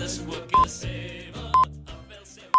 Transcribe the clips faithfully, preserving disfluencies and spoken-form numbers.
cadascú a casa seva a fer el seu...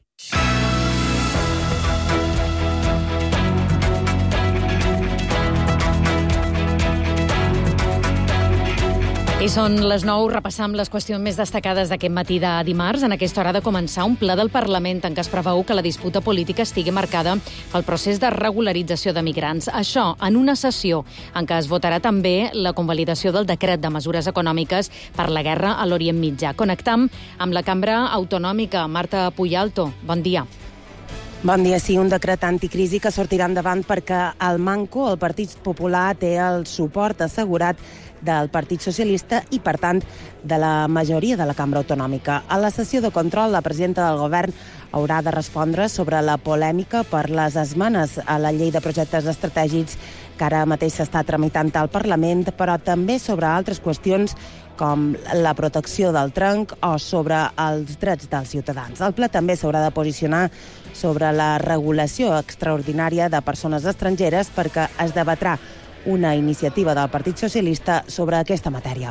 I són les nou, repassam les qüestions més destacades d'aquest matí de dimarts. En aquesta hora ha de començar un ple del Parlament en què es preveu que la disputa política estigui marcada pel procés de regularització de migrants. Això en una sessió en què es votarà també la convalidació del decret de mesures econòmiques per la guerra a l'Orient Mitjà. Connectam amb la Cambra Autonòmica. Marta Puyalto, bon dia. Bon dia. Sí, un decret anticrisi que sortirà endavant perquè el Manco, el Partit Popular, té el suport assegurat del Partit Socialista i, per tant, de la majoria de la Cambra Autonòmica. A la sessió de control, la presidenta del Govern haurà de respondre sobre la polèmica per les esmenes a la llei de projectes estratègics que ara mateix s'està tramitant al Parlament, però també sobre altres qüestions com la protecció del tronc o sobre els drets dels ciutadans. El ple també s'haurà de posicionar sobre la regulació extraordinària de persones estrangeres perquè es debatrà una iniciativa del Partit Socialista sobre aquesta matèria.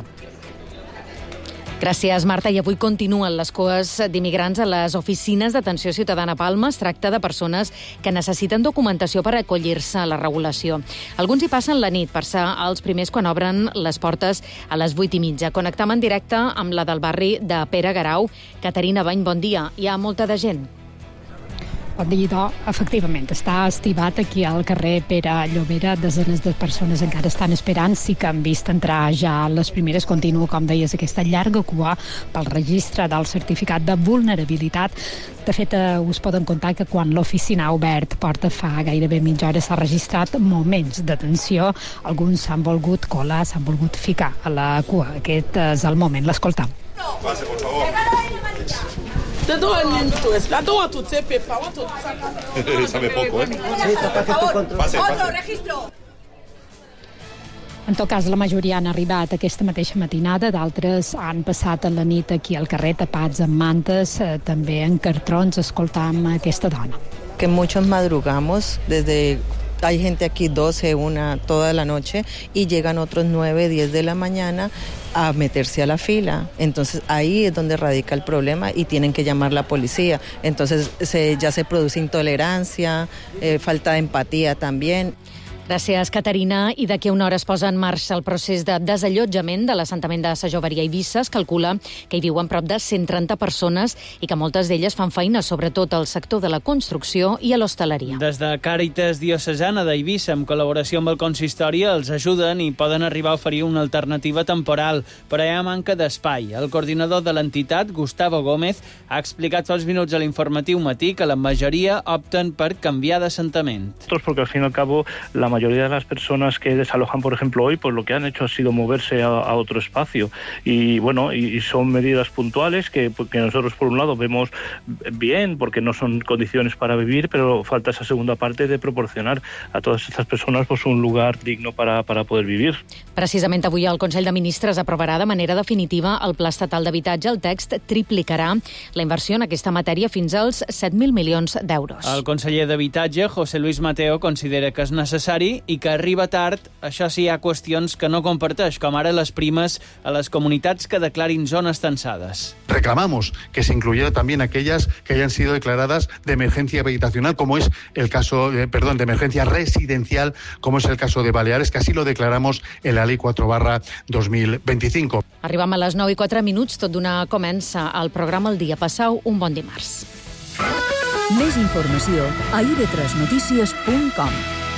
Gràcies, Marta. I avui continuen les coes d'immigrants a les oficines d'atenció ciutadana a Palma. Es tracta de persones que necessiten documentació per acollir-se a la regulació. Alguns hi passen la nit per ser els primers quan obren les portes a les vuit i mitja. Connectam en directe amb la del barri de Pere Garau. Caterina Bany, bon dia. Hi ha molta de gent. Bon dia, efectivament, està estivat aquí al carrer Pere Llobera. Desenes de persones encara estan esperant. Sí que han vist entrar ja les primeres. Continua, com deies, aquesta llarga cua pel registre del certificat de vulnerabilitat. De fet, eh, us poden contar que quan l'oficina ha obert porta fa gairebé mitja hora s'ha registrat moments d'atenció. Alguns s'han volgut colar, s'han volgut ficar a la cua. Aquest és el moment. L'escoltam. Pase, por favor. They don't need to explain. I don't want to take paper. I want to... Sabe poco, ¿eh? Pase, pase. registro. En tot cas, la majoria han arribat aquesta mateixa matinada, d'altres han passat la nit aquí al carrer tapats amb mantes, eh, també en cartrons, escoltam aquesta dona. Que muchos madrugamos desde... Hay gente aquí doce, una, toda la noche, y llegan otros nueve, diez de la mañana a meterse a la fila. Entonces ahí es donde radica el problema y tienen que llamar a la policía. Entonces se, ya se produce intolerancia, eh, falta de empatía también. Gràcies, Caterina. I d'aquí a una hora es posa en marxa el procés de desallotjament de l'assentament de Sa Joveria a Eivissa. Es calcula que hi viuen prop de cent trenta persones i que moltes d'elles fan feina, sobretot al sector de la construcció i a l'hostaleria. Des de Càritas Diocesana d'Eivissa, en col·laboració amb el consistori, els ajuden i poden arribar a oferir una alternativa temporal, però hi ha manca d'espai. El coordinador de l'entitat, Gustavo Gómez, ha explicat fa uns minuts a l'informatiu Matí que la majoria opten per canviar d'assentament. Porque al fin y al cabo la mayoría de las personas que desalojan, por ejemplo, hoy, pues lo que han hecho ha sido moverse a, a otro espacio. Y bueno, y, y son medidas puntuales que, que nosotros, por un lado, vemos bien, porque no son condiciones para vivir, pero falta esa segunda parte de proporcionar a todas estas personas pues un lugar digno para, para poder vivir. Precisament avui el Consell de Ministres aprovarà de manera definitiva el Pla Estatal d'Habitatge. El text triplicarà la inversió en aquesta matèria fins als set mil milions d'euros. El conseller d'Habitatge, José Luis Mateo, considera que és necessari i que arriba tard. Això sí, hi ha qüestions que no comparteix, com ara les primes a les comunitats que declarin zones tensades. Reclamamos que se incluyera también aquellas que hayan sido declaradas de emergencia habitacional, como es el caso, eh, perdón, de emergencia residencial, como es el caso de Baleares, que así lo declaramos en la Ley quatre barra dos mil veinticinco. Arribam a les nou i quatre minuts, tot d'una comença el programa El Dia. Passau un bon dimarts. Més informació a i ve tres notícies punt com.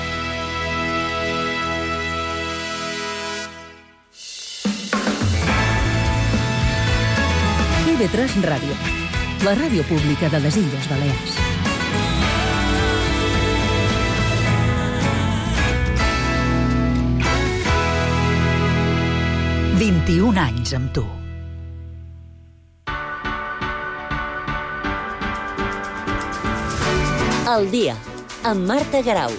i ve tres Ràdio, la ràdio pública de les Illes Balears. vint-i-un anys amb tu. El dia, amb Marta Garau.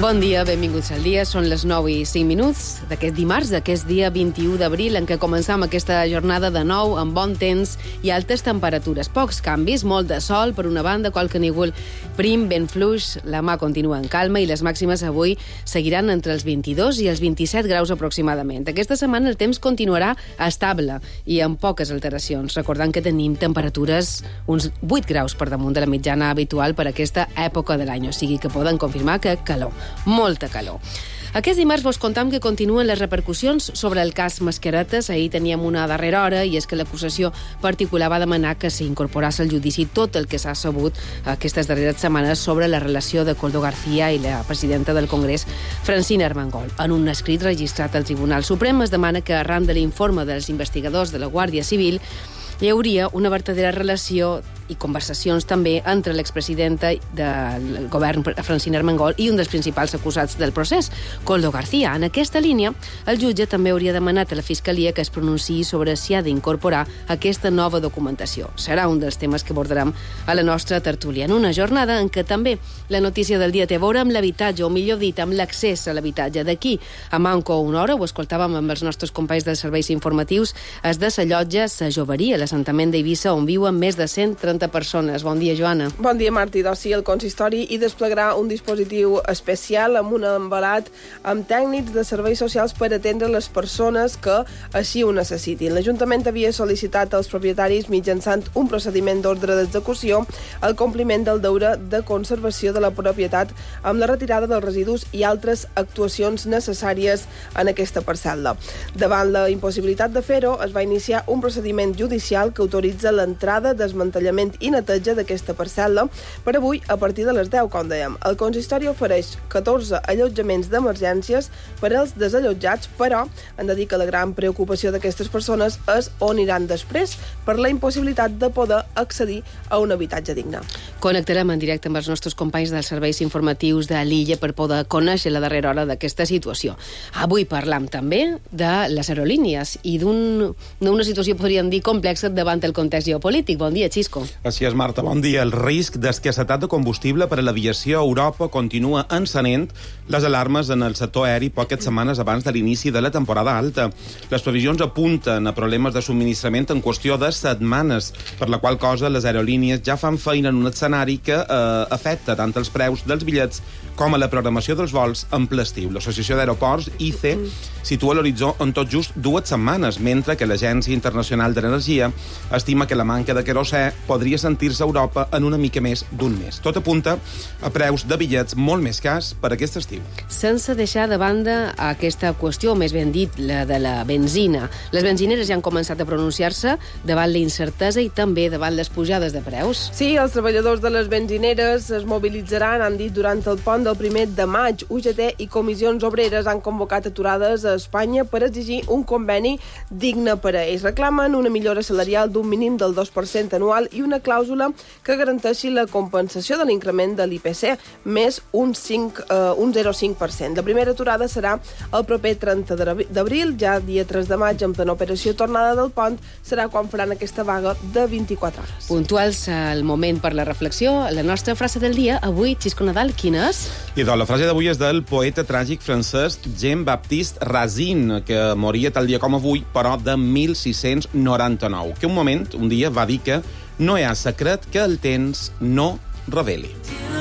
Bon dia, benvinguts al dia. Són les nou i cinc minuts d'aquest dimarts, d'aquest dia vint-i-u d'abril, en què començam aquesta jornada de nou amb bon temps i altes temperatures. Pocs canvis, molt de sol, per una banda, qualque núvol prim, ben fluix, la mà continua en calma i les màximes avui seguiran entre els vint-i-dos i els vint-i-set graus aproximadament. Aquesta setmana el temps continuarà estable i amb poques alteracions, recordant que tenim temperatures uns vuit graus per damunt de la mitjana habitual per aquesta època de l'any, o sigui que poden confirmar que calor. Molta calor. Aquest dimarts vos contam que continuen les repercussions sobre el cas Mascaretes. Ahir teníem una darrera hora i és que l'acusació particular va demanar que s'incorporés al judici tot el que s'ha sabut aquestes darreres setmanes sobre la relació de Koldo García i la presidenta del Congrés, Francina Armengol. En un escrit registrat al Tribunal Suprem es demana que arran de l'informe dels investigadors de la Guàrdia Civil hi hauria una vertadera relació i conversacions també entre l'expresidenta del govern, Francina Armengol, i un dels principals acusats del procés, Koldo García. En aquesta línia, el jutge també hauria demanat a la Fiscalia que es pronunciï sobre si ha d'incorporar aquesta nova documentació. Serà un dels temes que abordarem a la nostra tertúlia, en una jornada en què també la notícia del dia té a veure amb l'habitatge, o millor dit, amb l'accés a l'habitatge. D'aquí a manco una hora, ho escoltàvem amb els nostres companys dels serveis informatius, es desallotja sa joveria, l'assentament d'Eivissa, on viuen més de cent trenta persones. Bon dia, Joana. Bon dia, Martí. Doncs sí, el consistori hi desplegarà un dispositiu especial amb un embalat amb tècnics de serveis socials per atendre les persones que així ho necessitin. L'Ajuntament havia sol·licitat als propietaris mitjançant un procediment d'ordre d'execució el compliment del deure de conservació de la propietat amb la retirada dels residus i altres actuacions necessàries en aquesta parcel·la. Davant la impossibilitat de fer-ho, es va iniciar un procediment judicial que autoritza l'entrada, desmantellament i neteja d'aquesta parcel·la per avui a partir de les deu, com dèiem. El consistori ofereix catorze allotjaments d'emergències per als desallotjats, però han de dir que la gran preocupació d'aquestes persones és on iran després per la impossibilitat de poder accedir a un habitatge digne. Connectarem en directe amb els nostres companys dels serveis informatius de l'Illa per poder conèixer la darrera hora d'aquesta situació. Avui parlam també de les aerolínies i d'una situació, podríem dir, complexa davant el context geopolític. Bon dia, Xisco. Així és, Marta, bon dia. El risc d'escassetat de combustible per a l'aviació a Europa continua encenent les alarmes en el sector aeri poques setmanes abans de l'inici de la temporada alta. Les previsions apunten a problemes de subministrament en qüestió de setmanes, per la qual cosa les aerolínies ja fan feina en un escenari que eh, afecta tant els preus dels bitllets com a la programació dels vols en ple estiu. L'Associació d'Aeroports, I C E, situa l'horitzó en tot just dues setmanes, mentre que l'Agència Internacional de l'Energia estima que la manca de querosè podria sentir-se a Europa en una mica més d'un mes. Tot apunta a preus de bitllets molt més cars per aquest estiu. Sense deixar de banda aquesta qüestió, més ben dit, la de la benzina. Les benzineres ja han començat a pronunciar-se davant la incertesa i també davant les pujades de preus. Sí, els treballadors de les benzineres es mobilitzaran, han dit, durant el pont del primer de maig. U G T i comissions obreres han convocat aturades a Espanya per exigir un conveni digne per a ells. Reclamen una millora salarial d'un mínim del dos per cent anual i una clàusula que garanteixi la compensació de l'increment de l'I P C més un, cinc, eh, un zero coma cinc per cent. La primera aturada serà el proper trenta d'abril, ja dia tres de maig, amb plena operació tornada del pont, serà quan faran aquesta vaga de vint-i-quatre hores. Puntuals al moment per la reflexió, la nostra frase del dia, avui, Xisco Nadal, quina és? I doncs, la frase d'avui és del poeta tràgic francès Jean-Baptiste Racine, que moria tal dia com avui, però de mil sis-cents noranta-nou, que un moment, un dia, va dir que no hi ha secret que el temps no reveli.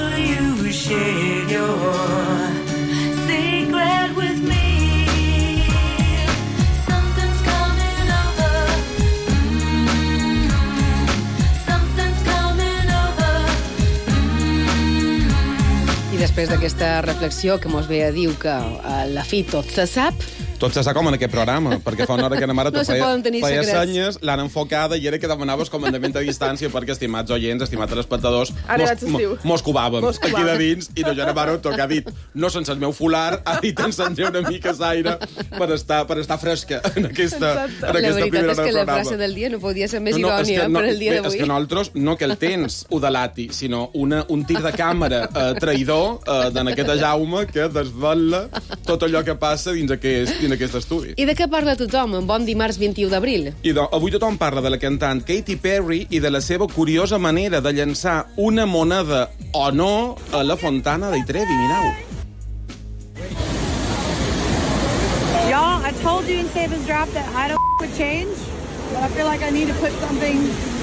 I després d'aquesta reflexió que mos ve a dir que a la fi tot se sap, Tot se sap com en aquest programa, perquè fa una hora que na mare no feia, feia secrets. senyes, l'han enfocada i era que demanaves comandament a distància perquè, estimats oients, estimats espectadors, mos, mo- mos covàvem Mos aquí covàvem. de dins i no ja mare toca ha dit, no sense el meu fular, ha dit encendré una mica d'aire per estar, per estar fresca en aquesta, en la aquesta veritat primera és que hora del la programa. frase del dia no podia ser més No, no, és idònia que no, per al dia bé, d'avui. És que nosaltres, no que el temps ho delati, sinó una, un tir de càmera eh, traïdor eh, d'en aquest Jaume que desvetlla tot allò que passa dins aquest, dins aquest estudi. I de què parla tothom en bon dimarts vint-i-u d'abril? I do, avui tothom parla de la cantant Katy Perry i de la seva curiosa manera de llançar una moneda o no a la fontana de Trevi, mirau. I told you in Save His Drop that I don't f- with change, but I feel like I need to put something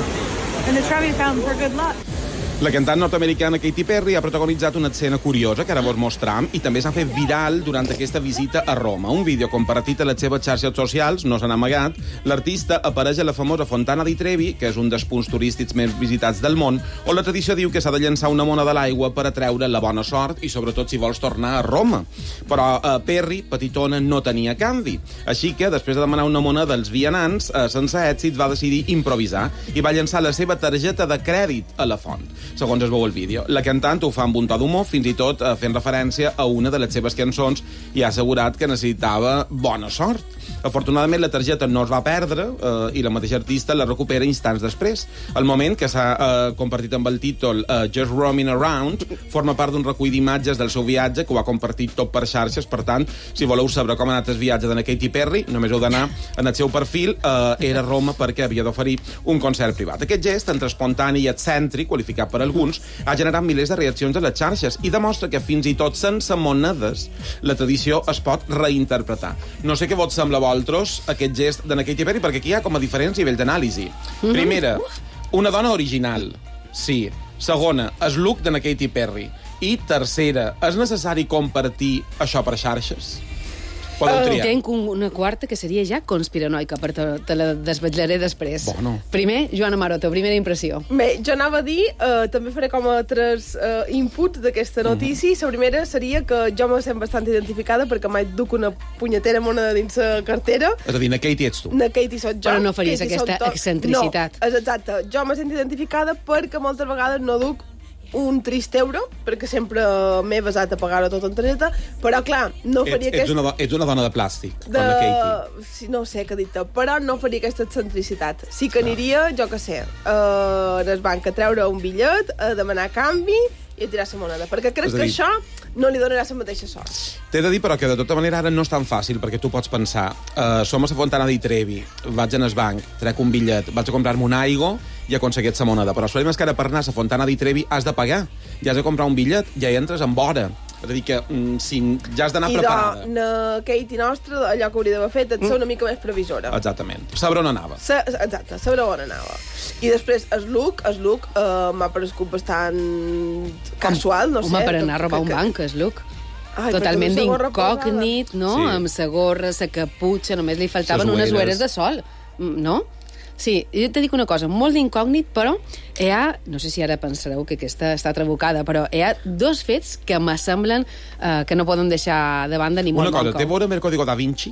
in the Trevi fountain for good luck. La cantant nord-americana Katy Perry ha protagonitzat una escena curiosa que ara vos mostram i també s'ha fet viral durant aquesta visita a Roma. Un vídeo compartit a les seves xarxes socials, no se n'ha amagat, l'artista apareix a la famosa Fontana di Trevi, que és un dels punts turístics més visitats del món, on la tradició diu que s'ha de llançar una moneda a l'aigua per atreure la bona sort i sobretot si vols tornar a Roma. Però eh, Perry, petitona, no tenia canvi. Així que, després de demanar una moneda als vianants, eh, sense èxit va decidir improvisar i va llançar la seva targeta de crèdit a la font. Segons es veu el vídeo. La cantant ho fa amb un to d'humor, fins i tot eh, fent referència a una de les seves cançons i ha assegurat que necessitava bona sort. Afortunadament, la targeta no es va perdre eh, i la mateixa artista la recupera instants després. El moment, que s'ha eh, compartit amb el títol uh, Just Roaming Around, forma part d'un recull d'imatges del seu viatge que ho ha compartit tot per xarxes. Per tant, si voleu saber com ha anat el viatge de Katy Perry, només heu d'anar en el seu perfil. Eh, era Roma perquè havia d'oferir un concert privat. Aquest gest, entre espontani i excèntric, qualificat per alguns, ha generat milers de reaccions a les xarxes i demostra que fins i tot sense monedes la tradició es pot reinterpretar. No sé què vos sembla a vosaltres aquest gest de Katy Perry, perquè aquí hi ha com a diferents nivells d'anàlisi. Mm-hmm. Primera, una dona original. Sí. Segona, el look de Katy Perry. I tercera, és necessari compartir això per xarxes? Podeu triar. Tenc un, una quarta que seria ja conspiranoica, però te, te la desvetllaré després. Bueno. Primer, Joana Maroto, primera impressió. Bé, jo anava a dir, eh, també faré com a tres eh, inputs d'aquesta notícia. Mm. La primera seria que jo me sent bastant identificada perquè mai duc una punyetera moneda dins la cartera. És a dir, na Katy ets tu. Na Katy soc jo. Però no faries Katy aquesta excentricitat. No, és exacte. Jo me sento identificada perquè moltes vegades no duc un trist euro, perquè sempre m'he basat a pagar-ho tot en targeta, però clar, no faria ets, aquest... ets, una, ets una dona de plàstic, de... com la Katy. Sí, no sé què dir-te, però no faria aquesta excentricitat. Sí que aniria, jo què sé, uh, en el banc a treure un bitllet, a demanar canvi i a tirar la moneda, perquè crec que això no li donarà la mateixa sort. T'he de dir, però, que de tota manera ara no és tan fàcil, perquè tu pots pensar, uh, som a la Fontana di Trevi, vaig en el banc, trec un bitllet, vaig a comprar-me un aigua i aconseguir la moneda. Però el problema és que ara per anar a la Fontana di Trevi has de pagar, ja has de comprar un bitllet, ja hi entres amb hora. És a dir, que mm, si ja has d'anar preparada. I de na Katy nostra, allò que hauria d'haver fet, et mm. ser una mica més previsora. Exactament. Saber on anava. Sa exacte, saber on anava. I després, el look, el look uh, m'ha parescut bastant casual, no Home, sé. Home, per anar a robar que, un banc, el look. Ai, totalment d'incògnit, no? Sí. Amb sa gorra, sa caputxa, només li faltaven unes ueres de sol, no? Sí, jo te dic una cosa, molt d'incògnit, però hi ha, no sé si ara pensareu que aquesta està trabucada, però hi ha dos fets que m'assemblen eh, que no poden deixar de banda ni molt Una cosa, bon té a veure amb el Código da Vinci?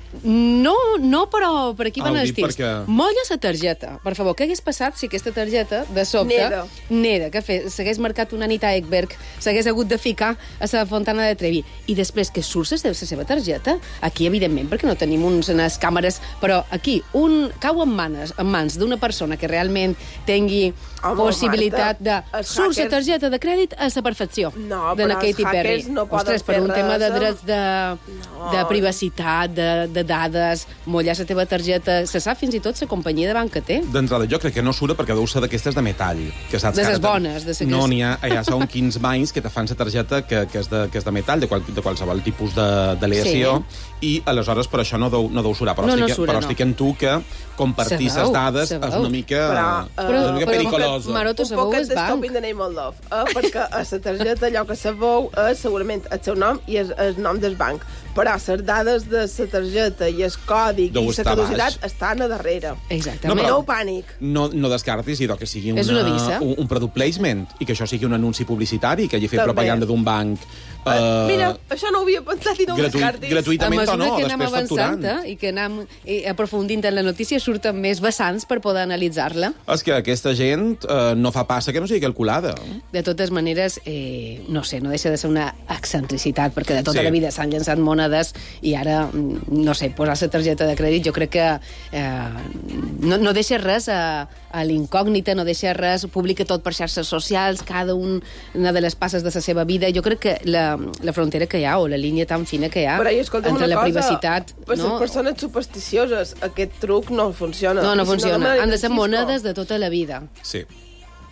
No, no, però per aquí van Ah, ho els dic tips. perquè- Molla la targeta. Per favor, què hagués passat si aquesta targeta, de sobte... Neda. Neda, que fe, s'hagués marcat una Anita Ekberg, s'hagués hagut de ficar a la Fontana de Trevi. I després que surt la seva targeta, aquí, evidentment, perquè no tenim uns, unes càmeres, però aquí, un cau en mans, en mans d'una persona que realment tingui Home, possibilitat Marta, de... els Surt la hackers- targeta de crèdit a la perfecció No, de la però els Katy Perry. hackers no poden Ostres, per fer un tema de res, eh? drets de, No. de privacitat, de, de dades, mollar la teva targeta... Se sap fins i tot la companyia de banc que té. D'entrada, jo crec que no surt perquè deu ser d'aquestes de metall. Que saps De que ara les te- bones, de ser que No, és- n'hi ha, hi ha són quinze banys que te fan la targeta que, que, és de, que és de metall, de, qual, de qualsevol tipus de- d'aleació, Sí. i aleshores per això no deu, no deu surar. Però, No, no estic, sura, però no. estic en tu que compartir Se les veu, dades se és veu. una mica, Però, és una mica però- pericolosa. Maroto, Un sabeu, poc és de banc. Stop in the name of love, eh? perquè a la targeta allò que sabeu és segurament el seu nom i el, el nom del banc. Però les dades de la targeta i el còdic Deu i la estar caducitat baix. estan a darrere. Exactament. No, però- no pànic. No, no descartis, idò, que sigui És una visa. un, un product placement i que això sigui un anunci publicitari, que hagi fet També. propaganda d'un banc. Uh, eh, Mira, això no ho havia pensat i no ho gratuït, descartis. A gratuïtament o mesura no, que anem després avançant facturant. eh, i que anem eh, aprofundint en la notícia, surten més vessants per poder analitzar-la. És que aquesta gent eh, no fa passa que no sigui calculada. De totes maneres, eh, no sé, no deixa de ser una excentricitat, perquè de tota Sí. la vida s'han llançat monedes i ara, mm, no sé, posar la targeta de crèdit, jo crec que eh, no, no deixa res a, a l'incògnita, no deixa res, publica tot per xarxes socials, cada un, una de les passes de la seva vida. Jo crec que la, la frontera que hi ha, o la línia tan fina que hi ha, Però, i escolta'm entre una la cosa, privacitat... per no? les persones supersticioses, aquest truc no funciona. No, no I si funciona. demanen Han de ser Francisco, monedes de tota la vida. Sí.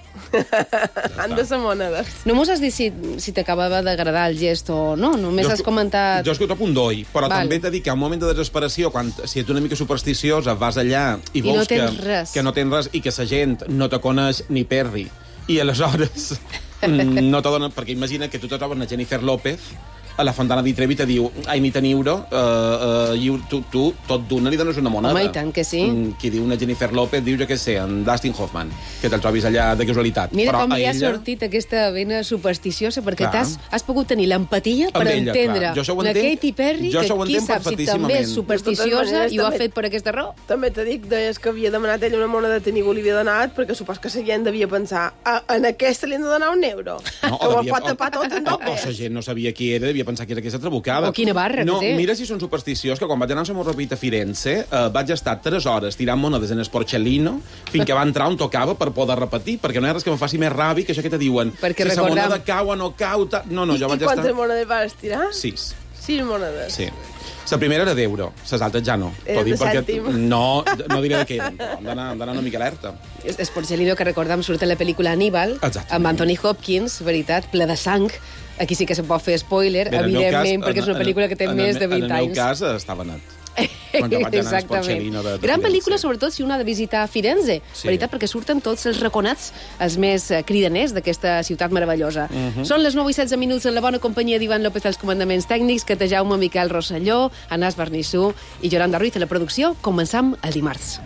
Han de ser monedes. No mos has dit si, si t'acabava d'agradar el gest o no, només Jo has comentat... Jo és que ho trobo un doi, però Val. també t'he dit que a un moment de desesperació, quan, si ets una mica supersticiosa, vas allà i I vols no tens que, res. que no tens res i que la gent no te coneix ni perri. I aleshores mm, no te donen... Perquè imagina que tu te trobes una Jennifer López a la Fontana di Trevi te diu ai, mi ten euro, uh, uh, i tu, tu tot d'una li dones una moneda. Home, i tant que sí. Mm, qui diu una Jennifer López diu, jo què sé, en Dustin Hoffman, que te'l trobis allà de casualitat. Mira però com li ha ella... sortit aquesta vena supersticiosa, perquè Clar. t'has has pogut tenir l'empatia per Amb ella, entendre clar. Jo això ho la entenc- Katy Perry, jo que això ho qui entenc sap si també és perfectíssimament. supersticiosa i ho ha també- fet per aquesta raó. També te dic, deies que havia demanat ella una moneda i ningú li havia donat, perquè supos que la gent devia pensar ah, en aquesta li han de donar un euro. No, que ho devia- pot tapar tot en o, dos o la gent no sabia qui era, devia pensar que era aquesta trabucada. O quina barra no, que té. Mira si són supersticiós, que quan vaig anar amb el Ropit a Firenze eh, vaig estar tres hores tirant monedes en el Porcellino fins que va entrar on tocava per poder repetir, perquè no hi ha res que em faci més ràbia que això que te diuen Perquè si la recordam- moneda cau o no cau... Ta... No, no, I, jo I vaig quantes estar... monedes vas tirar? Sis. Sis monedes. Sí. La primera era d'euro, les altres ja no. Eren T'ho dic de perquè- cèntim. No, no diré de què eren, però hem d'anar hem d'anar una mica alerta. És, és Porcellino, que recordam, surt a la pel·lícula Aníbal, Exactament. amb Anthony Hopkins, veritat, ple de sang. Aquí sí que se pot fer spoiler, Bé, en el meu evidentment, cas, perquè és una en- pel·lícula que té en- més de En vint el meu anys. cas estava net. Quan jo vaig anar al Exactament. Porcellino de, de Gran Firenze. pel·lícula, sobretot si un ha de visitar Firenze, Sí. veritat, perquè surten tots els raconats, els més eh, cridaners d'aquesta ciutat meravellosa. Mhm. Són les nou i setze minuts en la bona companyia d'Ivan López als comandaments tècnics, que Jaume Miquel Rosselló, Anàs Bernissú i Yolanda Ruiz a la producció. Començam el dimarts.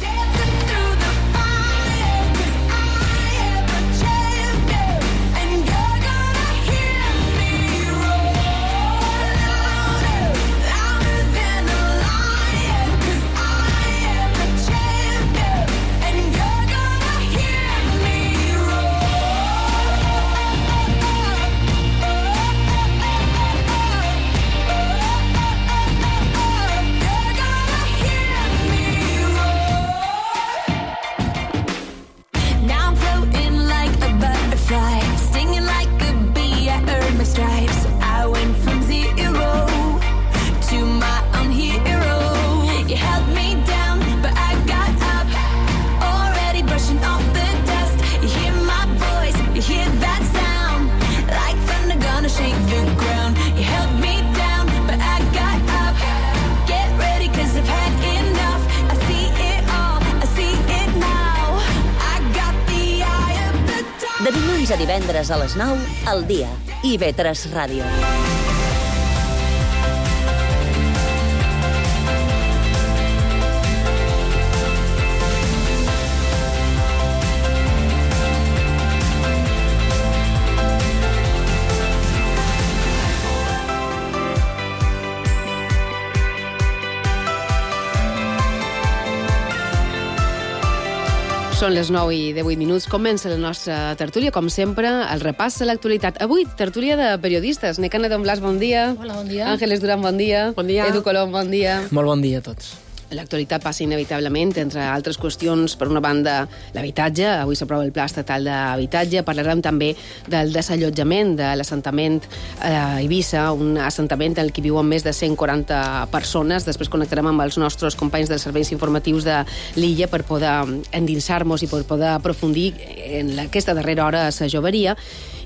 Now I'm floating like a butterfly, stinging like a bee. I earned my stripes. I went from zero to my own hero. You held me down, but I got up. Already brushing off the dust. You hear my voice, you hear that sound, like thunder gonna shake the ground. You held me down, but I got up. Get ready, 'cause I've had enough. I see it all, I see it now. I got the eye of the tiger. De dilluns a divendres a les nou, al dia. I ve tres Ràdio. Són les nou i divuit minuts. Comença la nostra tertúlia, com sempre, el repàs a l'actualitat. Avui, tertúlia de periodistes. Necana Don Blas, bon dia. Hola, bon dia. Ángeles Durán, bon dia. Bon dia. Edu Colom, bon dia. Molt bon dia a tots. L'actualitat passa inevitablement, entre altres qüestions, per una banda, l'habitatge. Avui s'aprova el Pla Estatal d'Habitatge. Parlarem també del desallotjament de l'assentament a Eivissa, un assentament en el que viuen més de cent quaranta persones. Després connectarem amb els nostres companys dels serveis informatius de l'illa per poder endinsar-nos i per poder aprofundir en aquesta darrera hora a la joveria.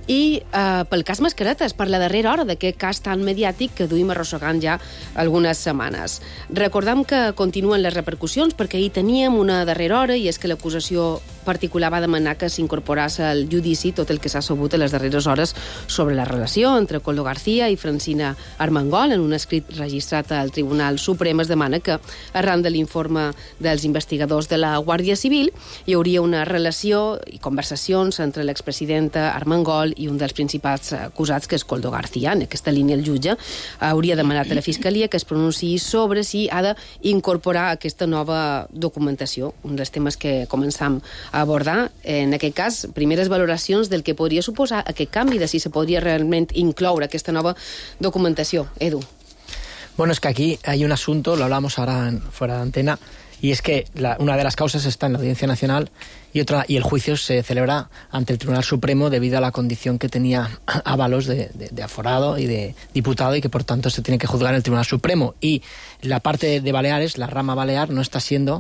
I eh, pel cas Mascaretes, per la darrera hora d'aquest cas tan mediàtic que duim arrossegant ja algunes setmanes. Recordam que continuen les repercussions, perquè ahir teníem una darrera hora i és que l'acusació particular va demanar que s'incorporés al judici tot el que s'ha sabut a les darreres hores sobre la relació entre Coldo García i Francina Armengol. En un escrit registrat al Tribunal Suprem es demana que, arran de l'informe dels investigadors de la Guàrdia Civil, hi hauria una relació i conversacions entre l'expresidenta Armengol i un dels principals acusats, que és Coldo García. En aquesta línia el jutge hauria demanat a la Fiscalia que es pronunciï sobre si ha d'incorporar aquesta nova documentació. Un dels temes que començam a abordar, en aquest cas, primeres valoracions del que podria suposar aquest canvi, de si se podria realment incloure aquesta nova documentació. Edu. Bueno, es que aquí hay un asunto, lo hablamos ahora en, fuera de antena, y es que la, una de las causas está en la Audiencia Nacional y otra y el juicio se celebra ante el Tribunal Supremo debido a la condición que tenía Ábalos de, de, de aforado y de diputado, y que por tanto se tiene que juzgar en el Tribunal Supremo. Y la parte de Baleares, la rama balear, no está siendo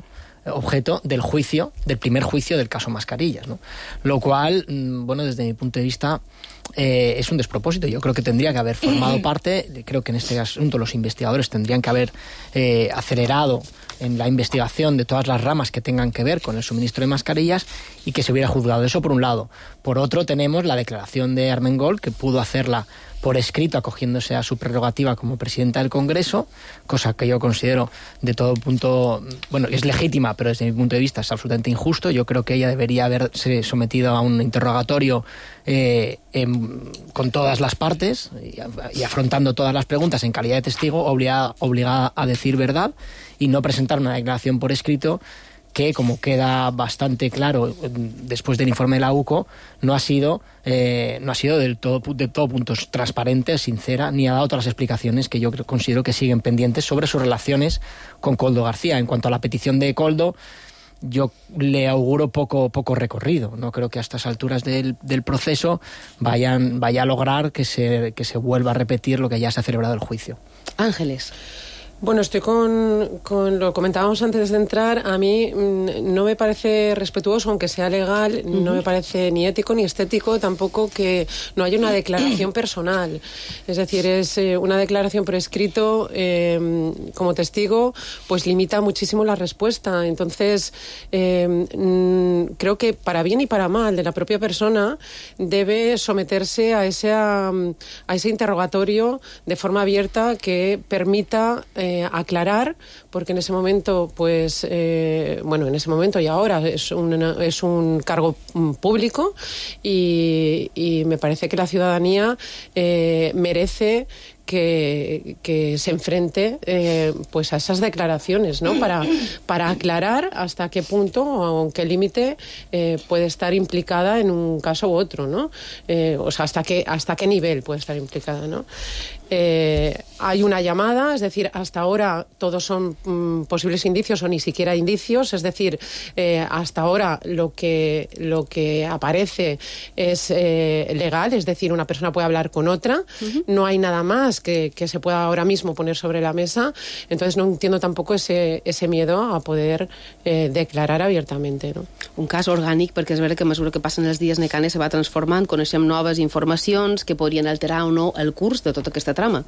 objeto del juicio, del primer juicio del caso Mascarillas, ¿no? Lo cual, bueno, desde mi punto de vista, eh, es un despropósito. Yo creo que tendría que haber formado parte, creo que en este asunto los investigadores tendrían que haber eh, acelerado en la investigación de todas las ramas que tengan que ver con el suministro de mascarillas y que se hubiera juzgado eso por un lado. Por otro, tenemos la declaración de Armengol, que pudo hacerla por escrito, acogiéndose a su prerrogativa como presidenta del Congreso, cosa que yo considero de todo punto, bueno, es legítima, pero desde mi punto de vista es absolutamente injusto. Yo creo que ella debería haberse sometido a un interrogatorio eh, en, con todas las partes y, y afrontando todas las preguntas en calidad de testigo, obligada, obligada a decir verdad y no presentar una declaración por escrito que, como queda bastante claro después del informe de la U C O, no ha sido eh, no ha sido del todo, de todo punto transparente, sincera, ni ha dado todas las explicaciones que yo considero que siguen pendientes sobre sus relaciones con Koldo García. En cuanto a la petición de Koldo, yo le auguro poco, poco recorrido. No creo que a estas alturas del, del proceso vayan, vaya a lograr que se, que se vuelva a repetir lo que ya se ha celebrado el juicio. Ángeles. Bueno, estoy con, con lo comentábamos antes de entrar. A mí mmm, no me parece respetuoso, aunque sea legal, uh-huh. no me parece ni ético ni estético tampoco que no haya una declaración personal. Es decir, es eh, una declaración por escrito eh, como testigo, pues limita muchísimo la respuesta. Entonces, eh, mmm, creo que para bien y para mal de la propia persona debe someterse a ese, a, a ese interrogatorio de forma abierta que permita eh, Eh, aclarar, porque en ese momento, pues, eh, bueno, en ese momento y ahora es un, es un cargo público y, y me parece que la ciudadanía eh, merece que, que se enfrente eh, pues a esas declaraciones, ¿no? Para, para aclarar hasta qué punto o en qué límite eh, puede estar implicada en un caso u otro, ¿no? Eh, o sea, hasta qué, hasta qué nivel puede estar implicada, ¿no? Eh, hay una llamada, es decir, hasta ahora todos son mm, posibles indicios o ni siquiera indicios, es decir, eh, hasta ahora lo que, lo que aparece es eh, legal, es decir, una persona puede hablar con otra, uh-huh. no hay nada más que, que se pueda ahora mismo poner sobre la mesa, entonces no entiendo tampoco ese, ese miedo a poder eh, declarar abiertamente, ¿no? Un cas orgànic, perquè és vera que a mesura que passen els dies Necane se va transformant, coneixem noves informacions que podrien alterar o no el curs de tota aquesta trama.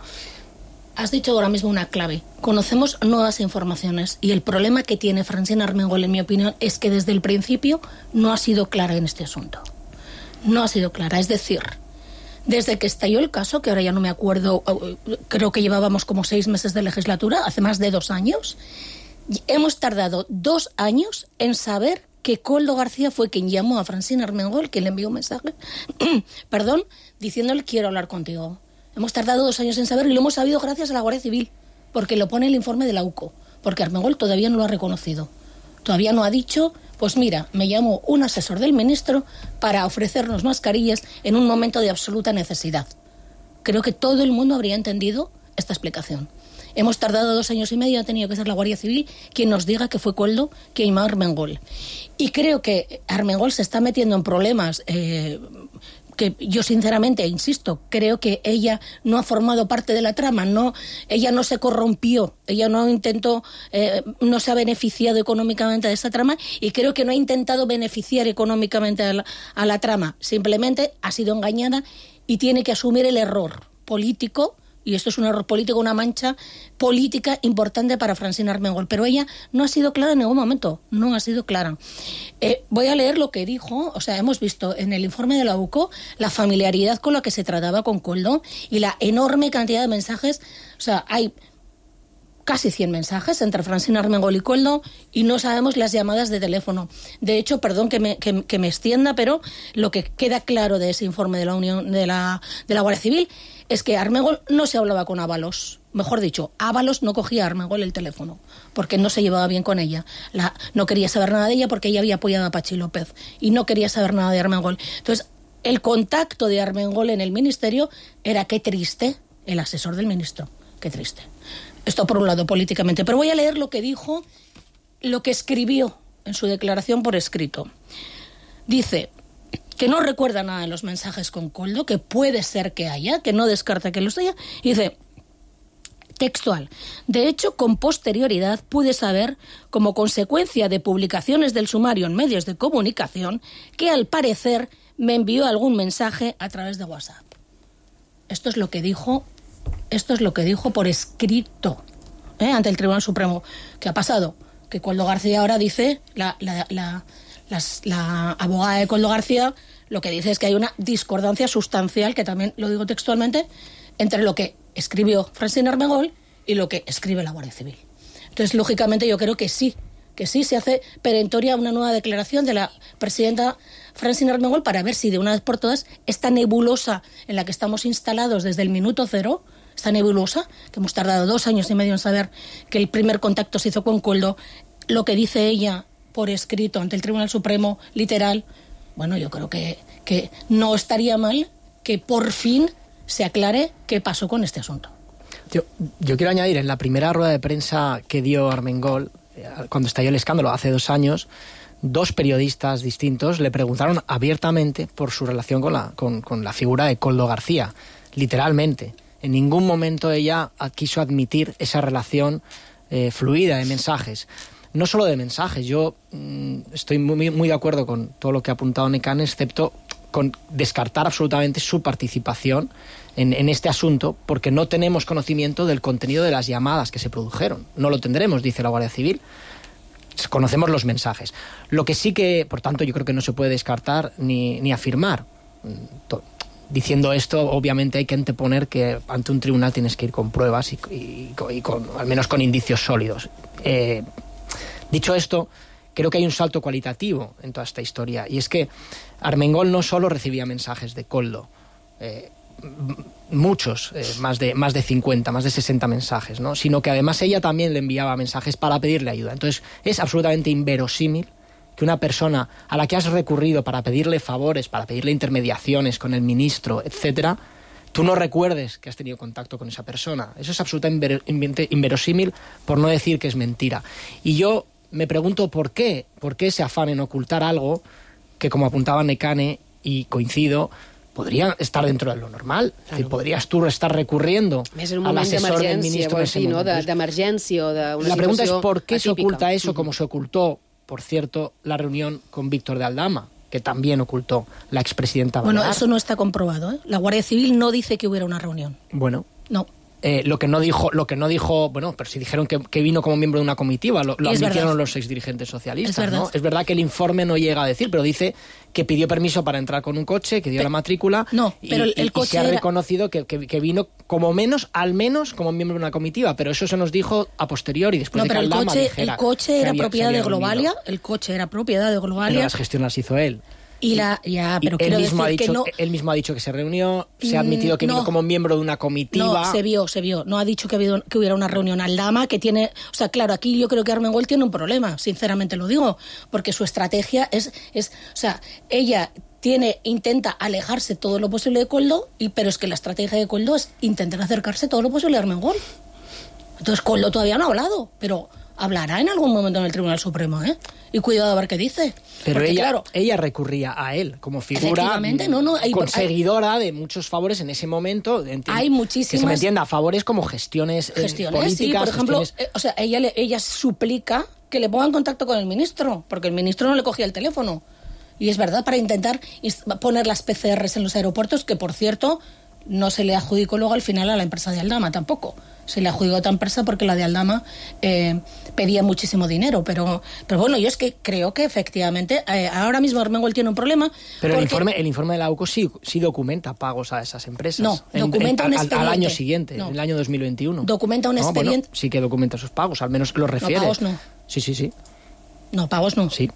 Has dicho ahora mismo una clave. Conocemos nuevas informaciones y el problema que tiene Francina Armengol, en mi opinión, es que desde el principio no ha sido clara en este asunto. No ha sido clara. Es decir, desde que estalló el caso, que ahora ya no me acuerdo, creo que llevábamos como seis meses de legislatura, hace más de dos años, hemos tardado dos años en saber que Koldo García fue quien llamó a Francina Armengol, quien le envió un mensaje, perdón, diciéndole quiero hablar contigo. Hemos tardado dos años en saber y lo hemos sabido gracias a la Guardia Civil, porque lo pone el informe de la U C O, porque Armengol todavía no lo ha reconocido. Todavía no ha dicho, pues mira, me llamó un asesor del ministro para ofrecernos mascarillas en un momento de absoluta necesidad. Creo que todo el mundo habría entendido esta explicación. Hemos tardado dos años y medio, ha tenido que ser la Guardia Civil quien nos diga que fue Koldo quien llamó a Armengol. Y creo que Armengol se está metiendo en problemas eh, que yo sinceramente, insisto, creo que ella no ha formado parte de la trama, no, ella no se corrompió, ella no intentó, eh, no se ha beneficiado económicamente de esa trama y creo que no ha intentado beneficiar económicamente a la, a la trama, simplemente ha sido engañada y tiene que asumir el error político. Y esto es un error político, una mancha política importante para Francina Armengol. Pero ella no ha sido clara en ningún momento, no ha sido clara. Eh, voy a leer lo que dijo, o sea, hemos visto en el informe de la U C O la familiaridad con la que se trataba con Koldo y la enorme cantidad de mensajes. O sea, hay casi cien mensajes entre Francina Armengol y Koldo y no sabemos las llamadas de teléfono. De hecho, perdón que me, que, que me extienda, pero lo que queda claro de ese informe de la Unión de la, de la Guardia Civil es que Armengol no se hablaba con Ábalos. Mejor dicho, Ábalos no cogía a Armengol el teléfono porque no se llevaba bien con ella. La, no quería saber nada de ella porque ella había apoyado a Pachi López y no quería saber nada de Armengol. Entonces, el contacto de Armengol en el ministerio era qué triste, el asesor del ministro, qué triste. Esto por un lado políticamente, pero voy a leer lo que dijo, lo que escribió en su declaración por escrito. Dice que no recuerda nada de los mensajes con Koldo, que puede ser que haya, que no descarta que los haya. Y dice, Textual. De hecho, con posterioridad pude saber, como consecuencia de publicaciones del sumario en medios de comunicación, que al parecer me envió algún mensaje a través de WhatsApp. Esto es lo que dijo, esto es lo que dijo por escrito, ¿eh? ante el Tribunal Supremo. ¿Qué ha pasado? Que Koldo García ahora dice, la, la, la, las, la abogada de Koldo García, lo que dice es que hay una discordancia sustancial, que también lo digo textualmente, entre lo que escribió Francina Armengol y lo que escribe la Guardia Civil. Entonces, lógicamente, yo creo que sí, que sí se hace perentoria una nueva declaración de la presidenta Francina Armengol para ver si de una vez por todas esta nebulosa en la que estamos instalados desde el minuto cero, esta nebulosa, que hemos tardado dos años y medio en saber que el primer contacto se hizo con Koldo, lo que dice ella por escrito ante el Tribunal Supremo, literal, bueno, yo creo que, que no estaría mal que por fin se aclare qué pasó con este asunto. Yo, yo quiero añadir, en la primera rueda de prensa que dio Armengol, cuando estalló el escándalo hace dos años, dos periodistas distintos le preguntaron abiertamente por su relación con la, con, con la figura de Koldo García, literalmente. En ningún momento ella quiso admitir esa relación eh, fluida de mensajes. No solo de mensajes, yo mmm, estoy muy, muy de acuerdo con todo lo que ha apuntado Nekane, excepto con descartar absolutamente su participación en, en este asunto, porque no tenemos conocimiento del contenido de las llamadas que se produjeron. No lo tendremos, dice la Guardia Civil. Conocemos los mensajes. Lo que sí que, por tanto, yo creo que no se puede descartar ni, ni afirmar. Diciendo esto, obviamente hay que anteponer que ante un tribunal tienes que ir con pruebas y, y, y con, al menos con indicios sólidos. Eh, dicho esto, creo que hay un salto cualitativo en toda esta historia, y es que Armengol no solo recibía mensajes de Koldo, eh, muchos, eh, más de más de cincuenta, más de sesenta mensajes, ¿no? Sino que además ella también le enviaba mensajes para pedirle ayuda. Entonces es absolutamente inverosímil que una persona a la que has recurrido para pedirle favores, para pedirle intermediaciones con el ministro, etcétera, tú no recuerdes que has tenido contacto con esa persona. Eso es absolutamente inverosímil, por no decir que es mentira. Y yo me pregunto por qué, por qué ese afán en ocultar algo que, como apuntaba Nekane, y coincido, podría estar dentro de lo normal. Claro. Es decir, podrías tú estar recurriendo al asesor del ministro de ese sí, no? momento. D'emergència o d'una La pregunta es situació por qué se atípica. oculta eso, como se ocultó, por cierto, la reunión con Víctor de Aldama, que también ocultó la expresidenta Balear. Bueno, eso no está comprobado, ¿eh? La Guardia Civil no dice que hubiera una reunión. Bueno. No. Eh, lo que no dijo, lo que no dijo, bueno, pero si dijeron que, que vino como miembro de una comitiva, lo, lo admitieron verdad. los exdirigentes socialistas, Es verdad. ¿no? Es verdad que el informe no llega a decir, pero dice que pidió permiso para entrar con un coche, que dio Pe- la matrícula. No, y, pero el, el y- y coche se ha era- reconocido que, que, que vino como menos, al menos como miembro de una comitiva, pero eso se nos dijo a posteriori, después No, de que pero el Aldama coche, dijera el coche que era había- propiedad se de había reunido. Globalia, el coche era propiedad de Pero Globalia las gestiones las hizo él. y la ya, pero Y quiero él mismo, ha decir dicho, que no. él mismo ha dicho que se reunió, se ha Mm, admitido que no. vino como miembro de una comitiva. No, se vio, se vio. No ha dicho que, ha habido, que hubiera una reunión Aldama, que tiene... O sea, claro, aquí yo creo que Armengol tiene un problema, sinceramente lo digo, porque su estrategia es... es o sea, ella tiene intenta alejarse todo lo posible de Koldo, y, pero es que la estrategia de Koldo es intentar acercarse todo lo posible a Armengol. Entonces Koldo todavía no ha hablado, pero hablará en algún momento en el Tribunal Supremo, ¿eh? Y cuidado a ver qué dice. Pero Porque, ella, claro, ella recurría a él como figura Efectivamente, no, no, hay- conseguidora de muchos favores en ese momento. enti- Hay Que se muchísimas- me entienda, favores como gestiones, eh, gestiones, políticas. sí, por ejemplo, gestiones- eh, o sea, ella, le- ella suplica que le ponga en contacto con el ministro, porque el ministro no le cogía el teléfono. Y es verdad, para intentar ins- poner las P C Rs en los aeropuertos, que por cierto, no se le adjudicó luego al final a la empresa de Aldama tampoco. Se le adjudicó a otra empresa porque la de Aldama eh, pedía muchísimo dinero. Pero, pero bueno, yo es que creo que efectivamente eh, ahora mismo Armengol tiene un problema. Pero el porque- informe, el informe de la U C O sí, sí documenta pagos a esas empresas. No, En- documenta en- un al, al expediente. año siguiente, No. en el año dos mil veintiuno. Documenta un No, bueno, expediente. sí que documenta esos pagos, al menos lo refiere. pagos no. Sí, sí, sí. No, pagos no. Sí.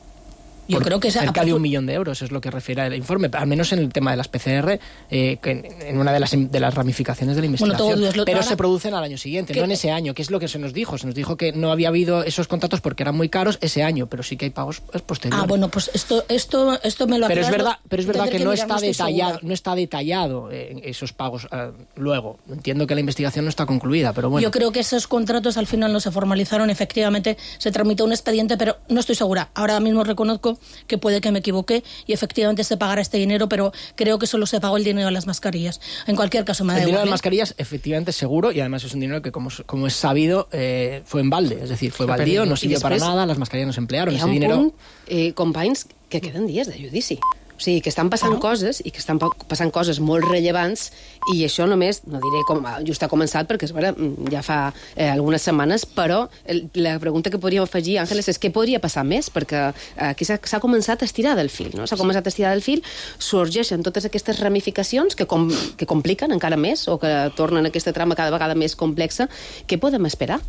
Yo Por creo que esa- cerca de un millón de euros es lo que refiere el informe, al menos en el tema de las P C R, eh, que en, en una de las, de las ramificaciones de la Bueno, investigación. todo Dios lo- Pero ahora- se producen al año siguiente, ¿Qué? no en ese año, que es lo que se nos dijo. Se nos dijo que no había habido esos contratos porque eran muy caros ese año, pero sí que hay pagos posteriores. Ah, bueno, pues esto, esto, esto me lo Pero es aclaro. verdad, pero es verdad Tendré que no mirar, está estoy detallado, segura. no está detallado eh, esos pagos eh, luego. Entiendo que la investigación no está concluida, pero bueno. Yo creo que esos contratos al final no se formalizaron, efectivamente se tramitó un expediente, pero no estoy segura. Ahora mismo reconozco que puede que me equivoque y efectivamente se pagará este dinero, pero creo que solo se pagó el dinero de las mascarillas. En cualquier caso, me da El dinero igual, de ¿eh? las mascarillas, efectivamente, seguro, y además es un dinero que, como, como es sabido, eh, fue en balde, es decir, fue Però, baldío, no i sirvió para després nada, las mascarillas no se emplearon, Hi ha ese un dinero... punt, eh, companys, que queden dies de judici. O sigui, que estan passant Ah. coses i que estan pa- passant coses molt rellevants i això només, no diré com just ha començat perquè és vera, ja fa eh, algunes setmanes, però el, la pregunta que podríem afegir, Àngeles, és què podria passar més? Perquè eh, aquí s'ha s'ha començat a estirar del fil, no? S'ha començat a estirar del fil, sorgeixen totes aquestes ramificacions que, com, que compliquen encara més o que tornen aquesta trama cada vegada més complexa. Què podem esperar?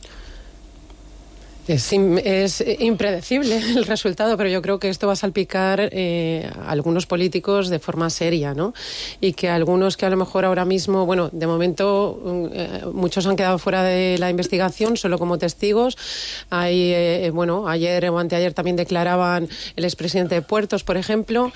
Es, im- es impredecible el resultado, pero yo creo que esto va a salpicar eh, a algunos políticos de forma seria, ¿no? Y que algunos que a lo mejor ahora mismo, bueno, de momento eh, muchos han quedado fuera de la investigación solo como testigos. Hay, eh, bueno, ayer o anteayer también declaraban el expresidente de Puertos, por ejemplo,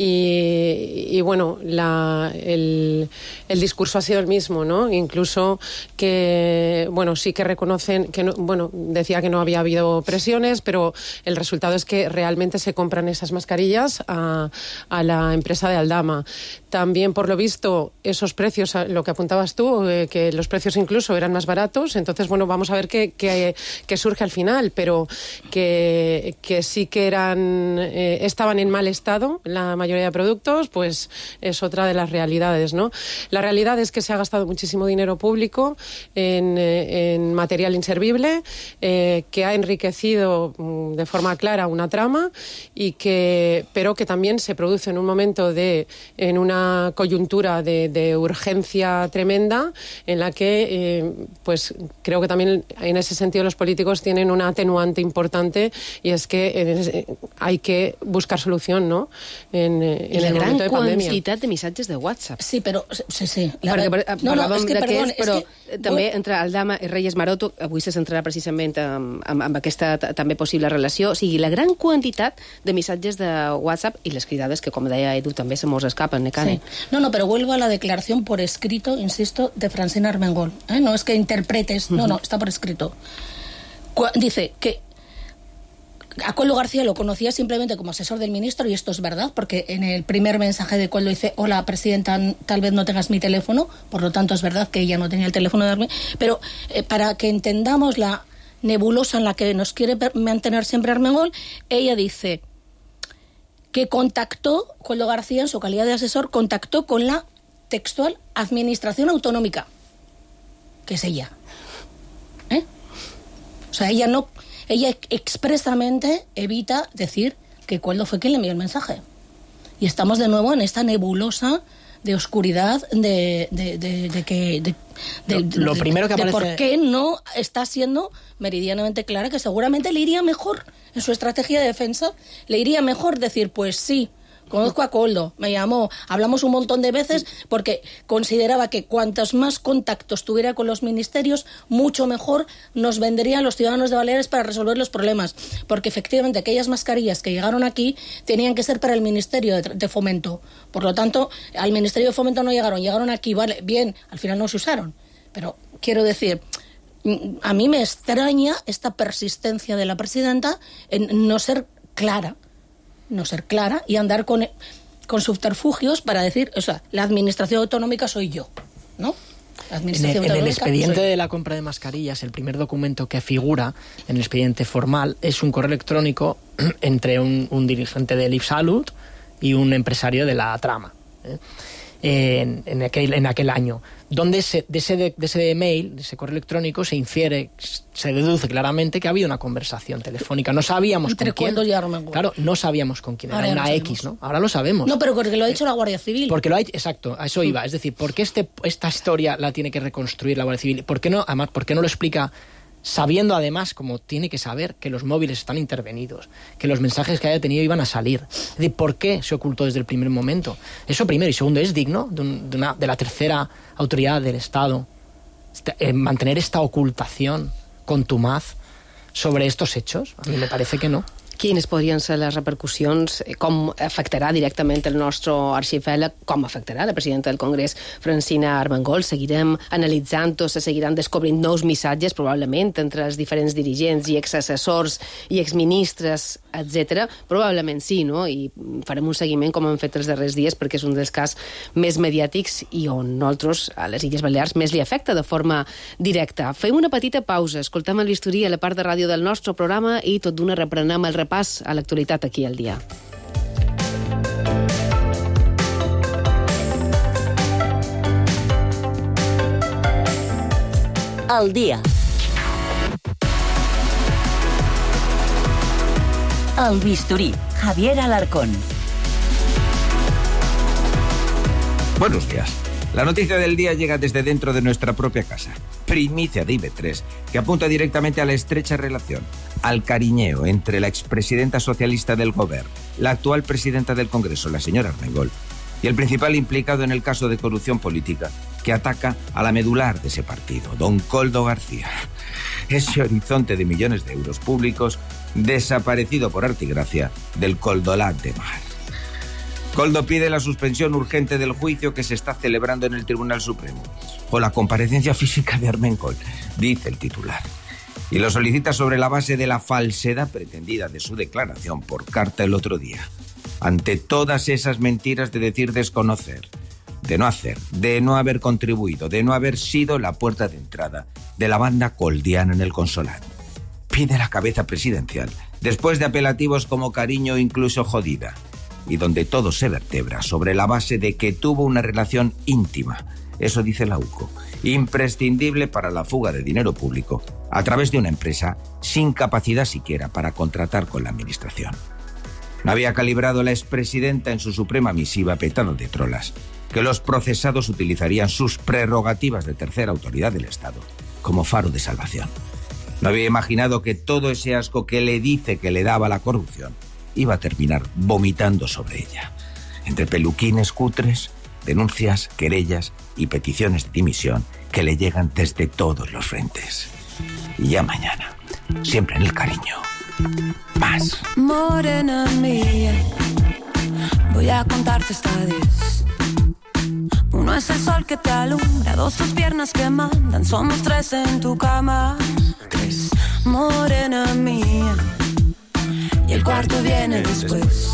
y, y bueno, la, el, el discurso ha sido el mismo, ¿no? Incluso que, bueno, sí que reconocen que, no, bueno, decía que no había habido presiones, pero el resultado es que realmente se compran esas mascarillas a, a la empresa de Aldama. También, por lo visto, esos precios, lo que apuntabas tú, eh, que los precios incluso eran más baratos. Entonces, bueno, vamos a ver qué, qué, qué surge al final, pero que, que sí que eran eh, estaban en mal estado la mayoría de productos, pues es otra de las realidades, ¿no? La realidad es que se ha gastado muchísimo dinero público en, eh, en material inservible, eh, que ha enriquecido mm, de forma clara una trama, y que, pero que también se produce en un momento de, en una coyuntura de, de urgencia tremenda, en la que, eh, pues creo que también en ese sentido los políticos tienen una atenuante importante, y es que eh, hay que buscar solución, ¿no? En, eh, I en la el gran momento de pandemia. quantitat de missatges de WhatsApp. Sí, però... Sí, sí. La... Perquè par- No, no, parlàvem és que, d'aquests, perdón, però és que... també entre Aldama i Reyes Maroto avui se centrarà precisament amb, amb, amb aquesta t- també possible relació. O sigui, la gran quantitat de missatges de WhatsApp i les cridades que, com deia Edu, també se mos escapen, eh, Cane? Sí. No, no, pero vuelvo a la declaración por escrito, insisto, de Francina Armengol. ¿eh? No es que interpretes, no, no, está por escrito. Cu- dice que a Coldo García lo conocía simplemente como asesor del ministro, y esto es verdad, porque en el primer mensaje de Coldo dice: hola, presidenta, tal vez no tengas mi teléfono, por lo tanto es verdad que ella no tenía el teléfono de Arme, pero eh, para que entendamos la nebulosa en la que nos quiere per- mantener siempre Armengol, ella dice que contactó, Coldo García, en su calidad de asesor, contactó con la textual Administración Autonómica, que es ella. ¿Eh? O sea, ella no, ella expresamente evita decir que Coldo fue quien le envió el mensaje. Y estamos de nuevo en esta nebulosa de oscuridad de, de, de, de que de, de, Lo- lo de- primero que de aparece- por qué no está siendo meridianamente clara, que seguramente le iría mejor en su estrategia de defensa, le iría mejor decir: pues sí, conozco a Coldo, me llamó, hablamos un montón de veces, porque consideraba que cuantos más contactos tuviera con los ministerios, mucho mejor nos vendrían los ciudadanos de Baleares para resolver los problemas, porque efectivamente aquellas mascarillas que llegaron aquí tenían que ser para el Ministerio de, de Fomento. Por lo tanto, al Ministerio de Fomento no llegaron, llegaron aquí, vale, bien, al final no se usaron. Pero quiero decir, a mí me extraña esta persistencia de la presidenta en no ser clara, no ser clara y andar con, con subterfugios para decir, o sea, la administración autonómica soy yo, ¿no? La En el, administración en el autonómica expediente soy yo. de la compra de mascarillas, el primer documento que figura en el expediente formal es un correo electrónico entre un, un dirigente del I F Salud y un empresario de la trama, ¿eh? En, en, aquel, en aquel año, donde se, de, ese, de, de ese mail, de ese correo electrónico, se infiere, se deduce claramente que había una conversación telefónica. No sabíamos Entre con quién. Coldo y Armengol. Claro, no sabíamos con quién. Ahora Era ya una lo X, ¿no? Ahora lo sabemos. No, pero porque lo ha dicho la Guardia Civil. Porque lo hay, exacto, a eso iba. Es decir, ¿por qué este, esta historia la tiene que reconstruir la Guardia Civil? ¿Por qué no, además, por qué no lo explica sabiendo además, como tiene que saber, que los móviles están intervenidos, que los mensajes que haya tenido iban a salir? Es decir, ¿por qué se ocultó desde el primer momento? Eso primero. Y segundo, ¿es digno de, un, de, una, de la tercera autoridad del Estado este, eh, mantener esta ocultación contumaz sobre estos hechos? A mí me parece que no. Quines podrien ser les repercussions? Com afectarà directament el nostre arxipèlag? Com afectarà la presidenta del Congrés, Francina Armengol? Seguirem analitzant-ho, se seguiran descobrint nous missatges, probablement, entre els diferents dirigents i exassessors i exministres, etcètera. Probablement sí, no? I farem un seguiment com hem fet els darrers dies, perquè és un dels casos més mediàtics i on nosaltres, a les Illes Balears, més li afecta de forma directa. Fem una petita pausa, escoltem el bisturí a la part de ràdio del nostre programa i tot d'una reprenem el repàs a l'actualitat aquí al dia. Al dia. El bisturí, Javier Alarcón. Buenos días. La noticia del día llega desde dentro de nuestra propia casa. Primicia de I B tres, que apunta directamente a la estrecha relación, al cariñeo entre la expresidenta socialista del Govern, la actual presidenta del Congreso, la señora Armengol, y el principal implicado en el caso de corrupción política que ataca a la medular de ese partido, don Koldo García. Ese horizonte de millones de euros públicos desaparecido por arte y gracia del Koldolat de mar. Koldo pide la suspensión urgente del juicio que se está celebrando en el Tribunal Supremo, o la comparecencia física de Armengol, dice el titular. Y lo solicita sobre la base de la falsedad pretendida de su declaración por carta el otro día. Ante todas esas mentiras de decir desconocer, de no hacer, de no haber contribuido, de no haber sido la puerta de entrada de la banda coldiana en el Consolat. Pide la cabeza presidencial, después de apelativos como cariño o incluso jodida, y donde todo se vertebra sobre la base de que tuvo una relación íntima, eso dice la U C O, imprescindible para la fuga de dinero público a través de una empresa sin capacidad siquiera para contratar con la administración. No había calibrado la expresidenta en su suprema misiva petado de trolas que los procesados utilizarían sus prerrogativas de tercera autoridad del Estado como faro de salvación. No había imaginado que todo ese asco que le dice que le daba la corrupción iba a terminar vomitando sobre ella, entre peluquines cutres, denuncias, querellas y peticiones de dimisión que le llegan desde todos los frentes. Y ya mañana, siempre en el cariño, más. Morena mía, voy a contarte esta vez. Uno es el sol que te alumbra, dos tus piernas que mandan, somos tres en tu cama. Tres, morena mía, y el cuarto viene después.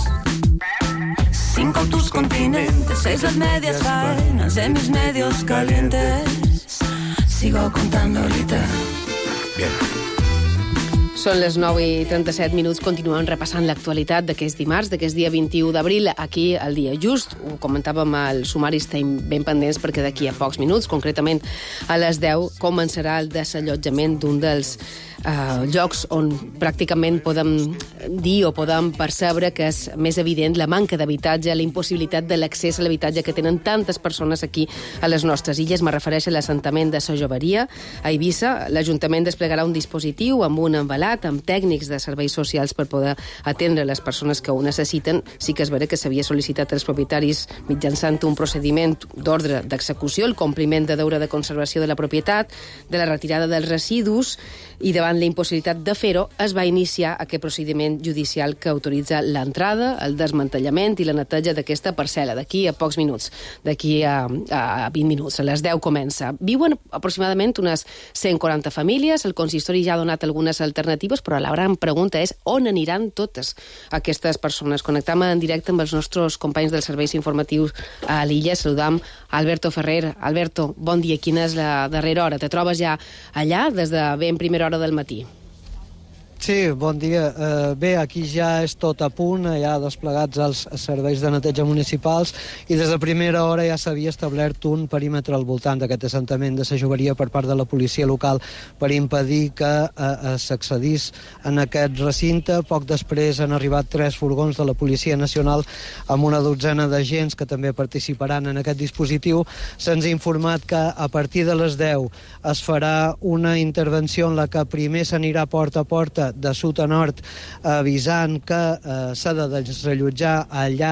Cinco tus continentes, seis las medias faenas de mis medios calientes. Sigo contando ahorita. Bien. Són les nou i trenta-set minuts, continuem repassant l'actualitat d'aquest dimarts, d'aquest dia vint-i-u d'abril, aquí al dia just. Ho comentàvem al sumari, estem ben pendents perquè d'aquí a pocs minuts, concretament a les deu, començarà el desallotjament d'un dels eh, llocs on pràcticament podem dir o podem percebre que és més evident la manca d'habitatge, la impossibilitat de l'accés a l'habitatge que tenen tantes persones aquí a les nostres illes. Me refereix a l'assentament de Sa Joveria, a Eivissa. L'Ajuntament desplegarà un dispositiu amb un envelat amb tècnics de serveis socials per poder atendre les persones que ho necessiten. Sí que és vera que s'havia sol·licitat als propietaris mitjançant un procediment d'ordre d'execució, el compliment de deure de conservació de la propietat, de la retirada dels residus, i davant la impossibilitat de fer-ho es va iniciar aquest procediment judicial que autoritza l'entrada, el desmantellament i la neteja d'aquesta parcel·la d'aquí a pocs minuts, d'aquí a, a vint minuts, a les deu comença. Viuen aproximadament unes cent quaranta famílies, el consistori ja ha donat algunes alternatives, però la gran pregunta és on aniran totes aquestes persones. Connectam en directe amb els nostres companys dels serveis informatius a l'illa. Saludam Alberto Ferrer. Alberto, bon dia. Quina és la darrera hora? Te trobes ja allà des de ben primera hora del matí? Sí, bon dia. Uh, bé, aquí ja és tot a punt, ja desplegats els serveis de neteja municipals i des de primera hora ja s'havia establert un perímetre al voltant d'aquest assentament de Sa Joveria per part de la policia local per impedir que uh, s'accedís en aquest recinte. Poc després han arribat tres furgons de la Policia Nacional amb una dotzena d'agents que també participaran en aquest dispositiu. Se'ns ha informat que a partir de les deu es farà una intervenció en la que primer s'anirà porta a porta de sud a nord, avisant que eh, s'ha de desallotjar allà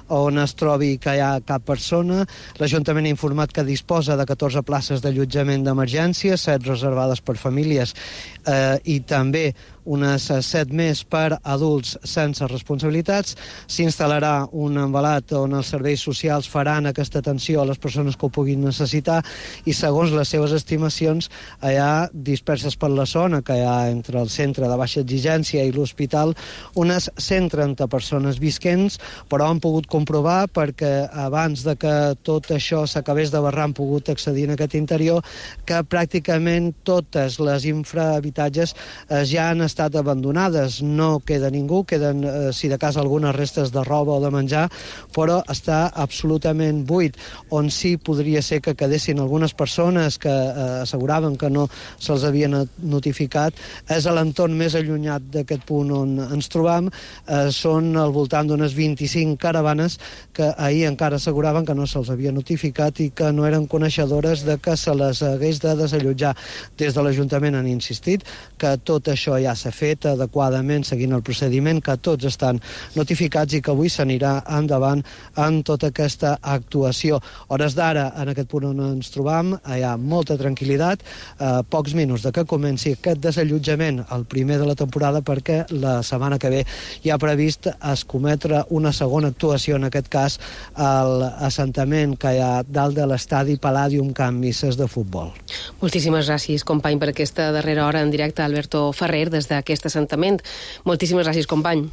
on es trobi que hi ha cap persona. L'Ajuntament ha informat que disposa de catorze places d'allotjament d'emergència, set reservades per famílies eh, i també unes set més per adults sense responsabilitats. S'instal·larà un envelat on els serveis socials faran aquesta atenció a les persones que ho puguin necessitar i, segons les seves estimacions, hi ha disperses per la zona, que hi ha entre el centre de baixa exigència i l'hospital, unes cent trenta persones visquents, però han pogut comprovar, perquè abans de que tot això s'acabés de barrar han pogut accedir en aquest interior, que pràcticament totes les infrahabitatges eh, ja han estat abandonades. No queda ningú, queden, eh, si de cas, algunes restes de roba o de menjar, però està absolutament buit. On sí podria ser que quedessin algunes persones que eh, asseguraven que no se'ls havia notificat és a l'entorn més allunyat d'aquest punt on ens trobam. Eh, són al voltant d'unes vint-i-cinc caravanes que ahir encara asseguraven que no se'ls havia notificat i que no eren coneixedores de que se les hagués de desallotjar. Des de l'Ajuntament han insistit que tot això ja s'ha fet adequadament, seguint el procediment, que tots estan notificats i que avui s'anirà endavant en tota aquesta actuació. Hores d'ara, en aquest punt on ens trobam, hi ha molta tranquil·litat, eh, pocs minuts de que comenci aquest desallotjament, el primer de la temporada, perquè la setmana que ve hi ha previst escometre una segona actuació, en aquest cas a l'assentament que hi ha dalt de l'estadi Palladium Can Misses de futbol. Moltíssimes gràcies, company, per aquesta darrera hora en directe. Alberto Ferrer, des d'aquest assentament. Moltíssimes gràcies, company.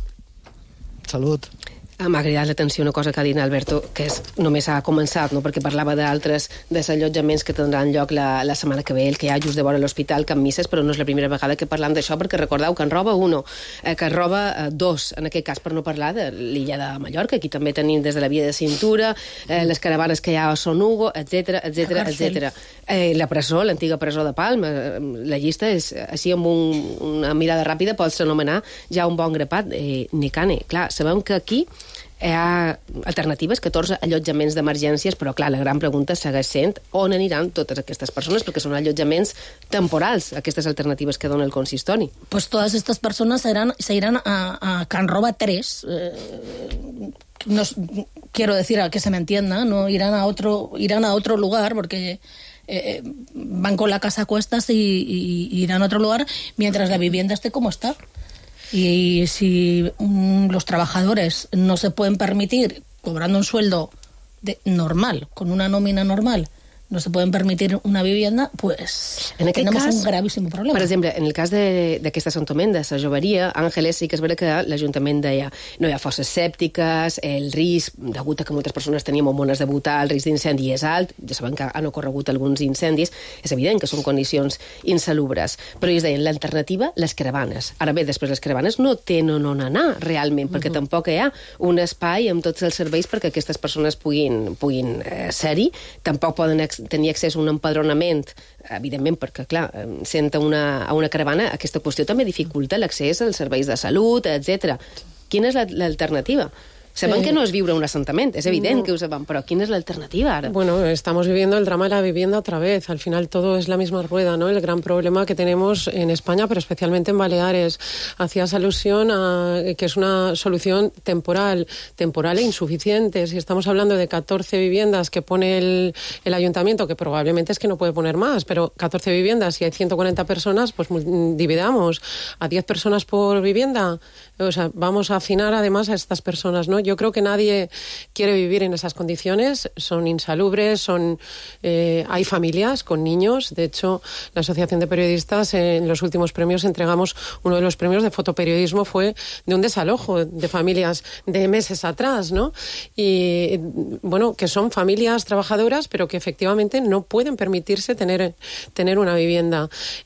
Salut. M'ha cridat l'atenció una cosa que ha dit Alberto, que és, només ha començat, no? Perquè parlava d'altres desallotjaments que tindran lloc la, la setmana que ve, el que hi ha just de vora l'hospital Can Misses, però no és la primera vegada que parlam d'això, perquè recordeu que en roba uno, eh, que en roba eh, dos, en aquest cas, per no parlar de l'illa de Mallorca, aquí també tenim des de la via de cintura, eh, les caravanes que hi ha a Son Hugo, etcètera, etcètera, etcètera. Eh, la presó, l'antiga presó de Palma, eh, la llista és així amb un, una mirada ràpida, pots anomenar ja un bon grapat, eh, Nicane. Clar, sabem que aquí hi ha alternatives, catorze allotjaments d'emergències, però clar, la gran pregunta segueix sent on aniran totes aquestes persones, perquè són allotjaments temporals, aquestes alternatives que dona el consistori. Pues todas estas personas se irán, se irán a, a Can Roba tres, eh, no, quiero decir, a que se me entienda, no irán a otro, irán a otro lugar, porque eh, van con la casa a cuestas y, y, y irán a otro lugar mientras la vivienda esté como está. Y si um, los trabajadores no se pueden permitir, cobrando un sueldo de, normal, con una nómina normal, no se pueden permitir una vivienda, pues en tenemos cas, un gravíssim problema. Per exemple, en el cas d'aquest assentament de la Joveria, Àngeles, sí que és vera que l'Ajuntament deia no hi ha fosses sèptiques, el risc, degut a que moltes persones teníem hormones de votar, el risc d'incendi és alt, ja sabem que han ocorregut alguns incendis, és evident que són condicions insalubres, però ells deien l'alternativa, les caravanes. Ara bé, després les caravanes no tenen on anar realment, perquè uh-huh. tampoc hi ha un espai amb tots els serveis perquè aquestes persones puguin, puguin eh, ser-hi, tampoc poden tenir accés a un empadronament, evidentment, perquè, clar, sent a una, a una caravana, aquesta qüestió també dificulta l'accés als serveis de salut, etcètera. Quina és l'alternativa? Saben Sí. que no es viure un asentament, es evidente no. que ho saben, pero ¿quién es la alternativa ahora? Bueno, estamos viviendo el drama de la vivienda otra vez. Al final todo es la misma rueda, ¿no? El gran problema que tenemos en España, pero especialmente en Baleares. Hacías alusión a que es una solución temporal, temporal e insuficiente. Si estamos hablando de catorce viviendas que pone el, el ayuntamiento, que probablemente es que no puede poner más, pero catorce viviendas, si hay ciento cuarenta personas, pues dividamos a diez personas por vivienda. O sea, vamos a afinar además a estas personas, ¿no? Yo creo que nadie quiere vivir en esas condiciones, son insalubres, son eh, hay familias con niños. De hecho, la Asociación de Periodistas, en los últimos premios entregamos uno de los premios de fotoperiodismo, fue de un desalojo de familias de meses atrás, ¿no? Y bueno, que son familias trabajadoras, pero que efectivamente no pueden permitirse tener, tener una vivienda.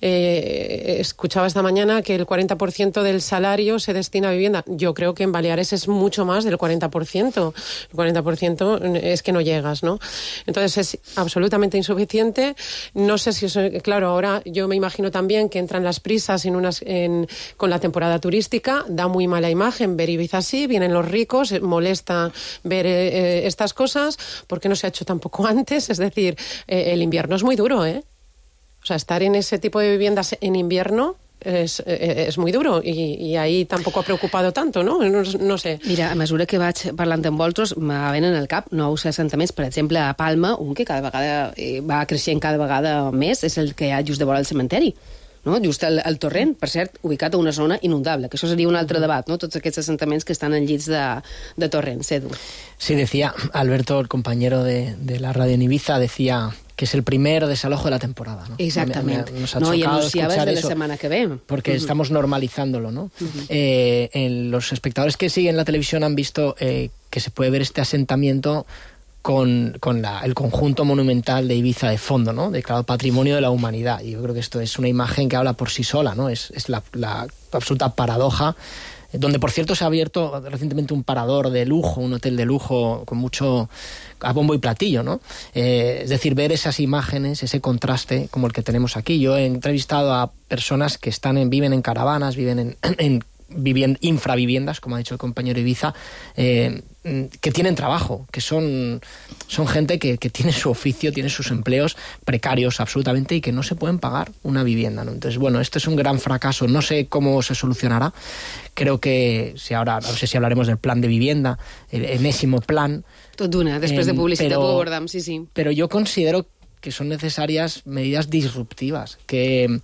Eh, escuchaba esta mañana que el cuarenta por ciento del salario se destina a vivienda. Yo creo que en Baleares es mucho más del cuarenta por ciento. El cuarenta por ciento es que no llegas, ¿no? Entonces es absolutamente insuficiente. No sé si eso, claro, ahora yo me imagino también que entran las prisas en unas, en, con la temporada turística, da muy mala imagen ver Ibiza así, vienen los ricos, molesta ver eh, estas cosas, porque no se ha hecho tampoco antes. Es decir, eh, el invierno es muy duro, ¿eh? O sea, estar en ese tipo de viviendas en invierno es, es muy duro y, y ahí tampoco ha preocupado tanto, ¿no? No, no sé. Mira, a mesura que vaig parlant amb vosaltres, me venen al cap nous assentaments, per exemple, a Palma, un que cada vegada eh, va creixent cada vegada més, és el que hi ha just de vora el cementeri. No? Just el, el torrent, per cert, ubicat a una zona inundable, que això seria un altre debat, no? Tots aquests assentaments que estan en llits de, de torrents. Edu. Sí, decía Alberto, el compañero de, de la radio en Ibiza, decía que es el primer desalojo de la temporada, ¿no? Exactamente. Me, me, nos ha no, y anunciabas de la eso, semana que ve. Porque uh-huh. estamos normalizándolo, ¿no? Uh-huh. eh, en los espectadores que siguen la televisión han visto eh, que se puede ver este asentamiento con, con la, el conjunto monumental de Ibiza de fondo, ¿no? Declarado Patrimonio de la Humanidad. Y yo creo que esto es una imagen que habla por sí sola, ¿no? Es, es la, la absoluta paradoja, donde, por cierto, se ha abierto recientemente un parador de lujo, un hotel de lujo con mucho a bombo y platillo, ¿no? Eh, es decir, ver esas imágenes, ese contraste como el que tenemos aquí. Yo he entrevistado a personas que están en, viven en caravanas, viven en, en viviend, infraviviendas, como ha dicho el compañero Ibiza, eh, que tienen trabajo, que son, son gente que, que tiene su oficio, tiene sus empleos precarios absolutamente y que no se pueden pagar una vivienda, ¿no? Entonces, bueno, esto es un gran fracaso. No sé cómo se solucionará. Creo que, si ahora, no sé si hablaremos del plan de vivienda, el enésimo plan. Tot d'una, després de publicitat ho abordam, sí, sí. Pero yo considero que son necesarias medidas disruptivas, que...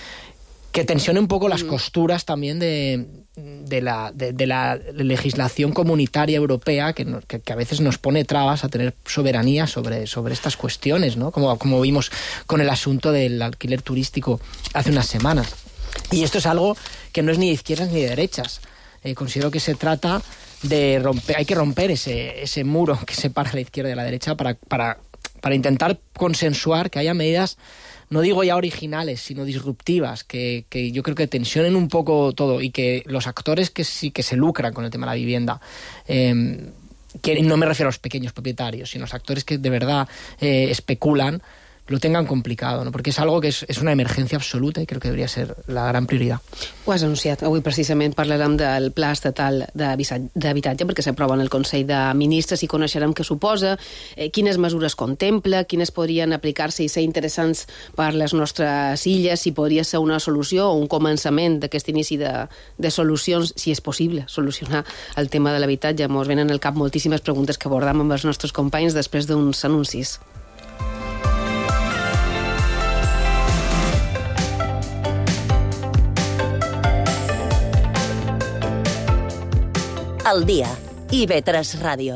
que tensione un poco las costuras también de, de, la, de, de la legislación comunitaria europea que, que, que a veces nos pone trabas a tener soberanía sobre, sobre estas cuestiones, ¿no? Como, como vimos con el asunto del alquiler turístico hace unas semanas. Y esto es algo que no es ni de izquierdas ni de derechas. Eh, considero que se trata de romper, hay que romper ese, ese muro que separa la izquierda de la derecha para, para, para intentar consensuar que haya medidas, no digo ya originales, sino disruptivas, que, que yo creo que tensionen un poco todo y que los actores que sí que se lucran con el tema de la vivienda, eh, que no me refiero a los pequeños propietarios, sino a los actores que de verdad eh, especulan, lo tengan complicado, ¿no? Porque es algo que és, és una emergència absoluta i crec que hauria ser la gran prioritat. Ho has anunciat. Avui precisament parlarem del Pla Estatal d'Habitatge perquè s'aprova en el Consell de Ministres i coneixerem què suposa, eh, quines mesures contempla, quines podrien aplicar-se i ser interessants per les nostres illes, si podria ser una solució o un començament d'aquest inici de, de solucions, si és possible solucionar el tema de l'habitatge. Ens venen al cap moltíssimes preguntes que abordam amb els nostres companys després d'uns anuncis. Al dia. I ve tres Ràdio.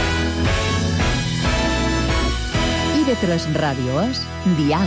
I ve tres Ràdio és Dial.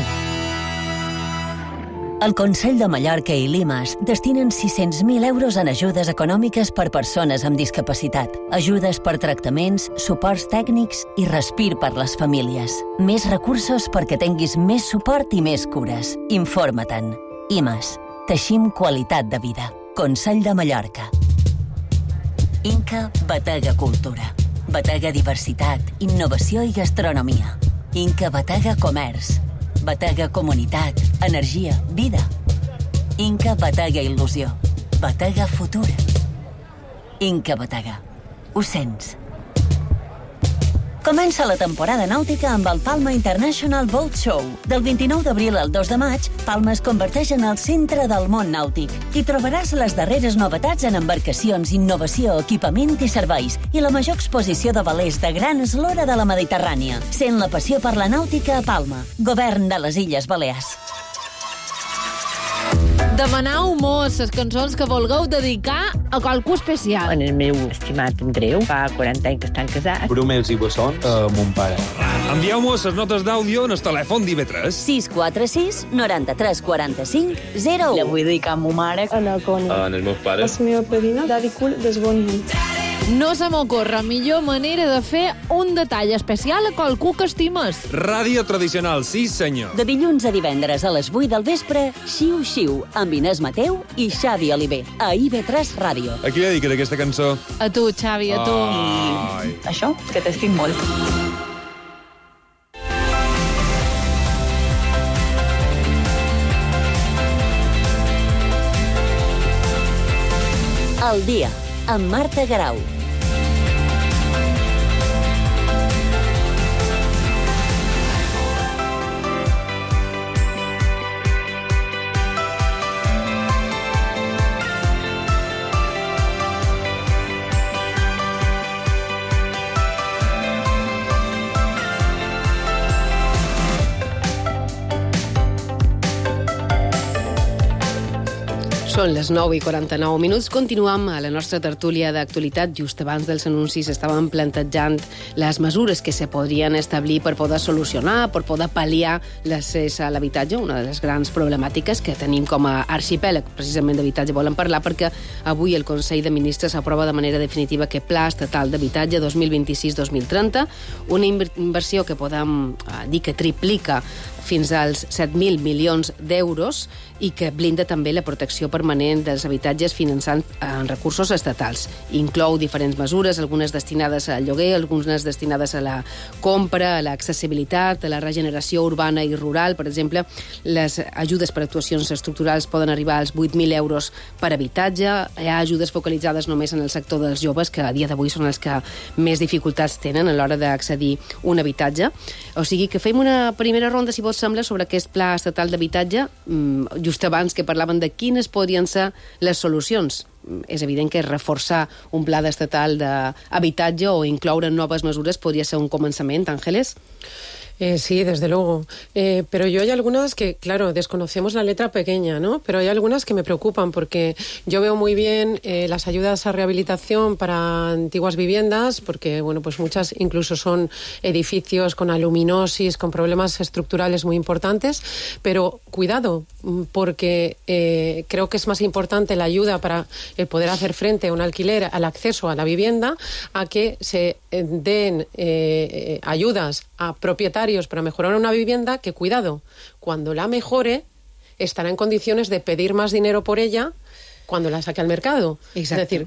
El Consell de Mallorca i Limas destinen sis-cents mil euros en ajudes econòmiques per persones amb discapacitat, ajudes per tractaments, suports tècnics i respir per les famílies. Més recursos perquè tinguis més suport i més cures. Informa-te'n. Limas. Teixim qualitat de vida. Consell de Mallorca. Inca Batega Cultura. Batega Diversitat, Innovació i Gastronomia. Inca Batega Comerç. Batega Comunitat, Energia, Vida. Inca Batega Il·lusió. Batega Futur. Inca Batega. Ho sents? Comença la temporada nàutica amb el Palma International Boat Show. Del vint-i-nou d'abril al dos de maig, Palma es converteix en el centre del món nàutic. Hi trobaràs les darreres novetats en embarcacions, innovació, equipament i serveis i la major exposició de velers de gran eslora de la Mediterrània. Sent la passió per la nàutica a Palma. Govern de les Illes Balears. Demanau mos les cançons que vulgueu dedicar a qualcú especial. En el meu estimat Andreu, fa quaranta anys que estan casats. Brumels i bessons a mon pare. Envieu-mos les notes d'àudio en el telèfon d'I V tres. sis quatre sis, noranta-tres, quaranta-cinc, zero u. La vull dedicar a ma mare. A la Connie. En els meus pares. La meva padrina, Daddy Cool, des bon dia. No se m'ocorre millor manera de fer un detall especial a qualcú que estimes. Ràdio tradicional, sí senyor. De dilluns a divendres a les vuit del vespre, Xiu Xiu, amb Inés Mateu i Xavi Oliver, a I V tres Ràdio. A qui dediques aquesta cançó? A tu, Xavi, a tu. I això, que t'estic molt. Al dia, amb Marta Garau. Són les nou i quaranta-nou minuts. Continuam a la nostra tertúlia d'actualitat. Just abans dels anuncis estàvem plantejant les mesures que se podrien establir per poder solucionar, per poder pal·liar l'accés a l'habitatge, una de les grans problemàtiques que tenim com a arxipèlag, precisament d'habitatge volen parlar, perquè avui el Consell de Ministres aprova de manera definitiva aquest Pla Estatal d'Habitatge dos mil vint-i-sis dos mil trenta, una inversió que podem dir que triplica fins als set mil milions d'euros i que blinda també la protecció permanent dels habitatges finançant en recursos estatals. Inclou diferents mesures, algunes destinades al lloguer, algunes destinades a la compra, a l'accessibilitat, a la regeneració urbana i rural. Per exemple, les ajudes per actuacions estructurals poden arribar als vuit mil euros per habitatge. Hi ha ajudes focalitzades només en el sector dels joves, que a dia d'avui són els que més dificultats tenen a l'hora d'accedir a un habitatge. O sigui que fem una primera ronda, si vos sembla, sobre aquest Pla Estatal d'Habitatge, just abans que parlaven de quines podrien ser les solucions. És evident que reforçar un pla estatal d'habitatge o incloure noves mesures podria ser un començament, Ángeles? Eh, sí, desde luego. Eh, pero yo hay algunas que, claro, desconocemos la letra pequeña, ¿no? Pero hay algunas que me preocupan porque yo veo muy bien eh, las ayudas a rehabilitación para antiguas viviendas, porque, bueno, pues muchas incluso son edificios con aluminosis, con problemas estructurales muy importantes, pero cuidado, porque eh, creo que es más importante la ayuda para el poder hacer frente a un alquiler, al acceso a la vivienda, a que se eh, den eh, ayudas a propietarios para mejorar una vivienda que, cuidado, cuando la mejore estará en condiciones de pedir más dinero por ella cuando la saque al mercado. Exacto. Es decir,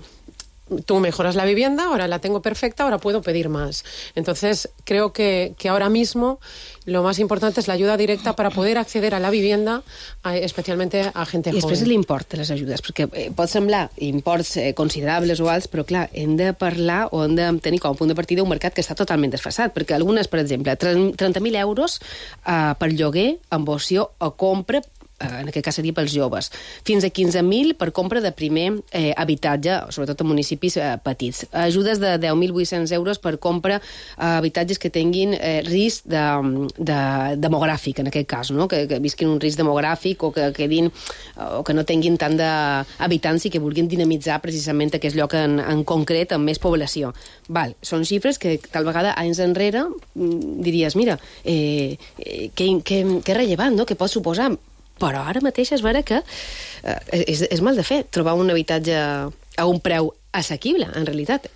tú mejoras la vivienda, ahora la tengo perfecta, ahora puedo pedir más. Entonces, creo que, que ahora mismo lo más importante es la ayuda directa para poder acceder a la vivienda, a, especialmente a gente I joven. després l'import de les ajudes, perquè eh, pot semblar imports eh, considerables o alts, però clar, hem de parlar o hem de tenir com a punt de partida un mercat que està totalment desfasat, perquè algunes, per exemple, trenta mil euros eh, per lloguer amb opció o compra, en aquest cas seria pels joves, fins a quinze mil per compra de primer eh, habitatge, sobretot en municipis eh, petits. Ajudes de deu mil vuit-cents euros per compra eh, habitatges que tinguin eh, risc de, de, demogràfic, en aquest cas, no? que, que visquin un risc demogràfic o que, quedin, o que no tinguin tant d'habitants i que vulguin dinamitzar precisament aquest lloc en, en concret amb més població. Val, són xifres que tal vegada anys enrere diries, mira, eh, eh, que, que, que rellevant, no? Que pot suposar. Però ara mateix es veure que eh, és, és mal de fer trobar un habitatge a un preu assequible, en realitat.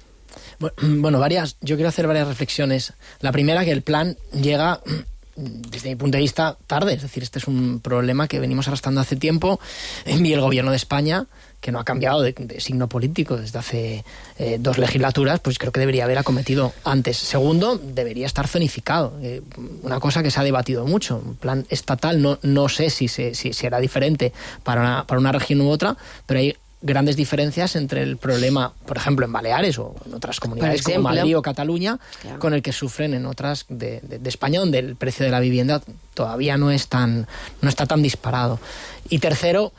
Bueno, varias, yo quiero hacer varias reflexiones. La primera, que el plan llega, desde mi punto de vista, tarde. Es decir, este es un problema que venimos arrastrando hace tiempo y el gobierno de España, que no ha cambiado de, de signo político desde hace eh, dos legislaturas, pues creo que debería haber acometido antes. Segundo, debería estar zonificado. Eh, una cosa que se ha debatido mucho. Un plan estatal, no, no sé si, se, si será diferente para una, para una región u otra, pero hay grandes diferencias entre el problema, por ejemplo, en Baleares o en otras comunidades como Madrid o Cataluña, claro, con el que sufren en otras de, de, de España, donde el precio de la vivienda todavía no es tan, no está tan disparado. Y tercero,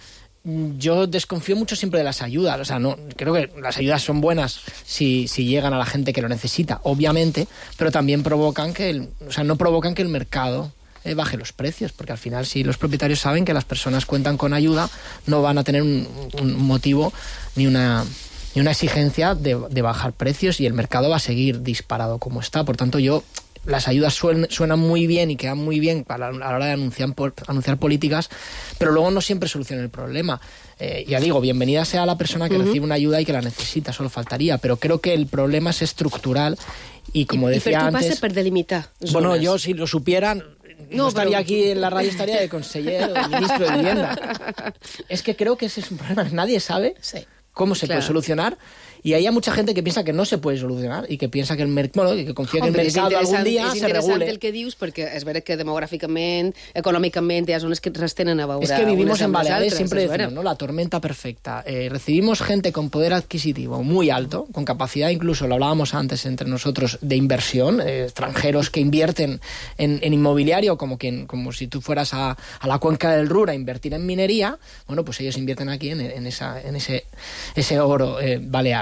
yo desconfío mucho siempre de las ayudas. O sea, no, creo que las ayudas son buenas si, si llegan a la gente que lo necesita, obviamente, pero también provocan que el, o sea, no provocan que el mercado eh, baje los precios, porque al final, si los propietarios saben que las personas cuentan con ayuda, no van a tener un, un motivo ni una ni una exigencia de, de bajar precios, y el mercado va a seguir disparado como está. Por tanto, yo las ayudas suenan, suenan muy bien y quedan muy bien a la, a la hora de anunciar, anunciar políticas, pero luego no siempre solucionan el problema. Eh, ya digo, bienvenida sea la persona que uh-huh. recibe una ayuda y que la necesita, solo faltaría, pero creo que el problema es estructural y, como I, decía i per antes... I per delimitar zones. Bueno, yo, si lo supieran, no, no estaría pero... aquí en la radio, estaría de consejero, de ministro de Vivienda. Es que creo que ese es un problema. Nadie sabe sí. cómo se claro. puede solucionar. Y hay mucha gente que piensa que no se puede solucionar y que piensa que el mercado, bueno, que confía Hombre, que el mercado algún día se regule. És interessant el que dius, perquè és vera que demogràficament, econòmicament, hi ha zones que res tenen a veure. Es que vivimos en Baleares, altres, siempre decimos, ¿no? La tormenta perfecta. Eh, recibimos gente con poder adquisitivo muy alto, con capacidad, incluso lo hablábamos antes entre nosotros, de inversión, eh, extranjeros que invierten en, en inmobiliario, como, quien, como si tú fueras a, a la cuenca del Ruhr a invertir en minería. Bueno, pues ellos invierten aquí en, en, esa, en ese, ese oro eh, balear,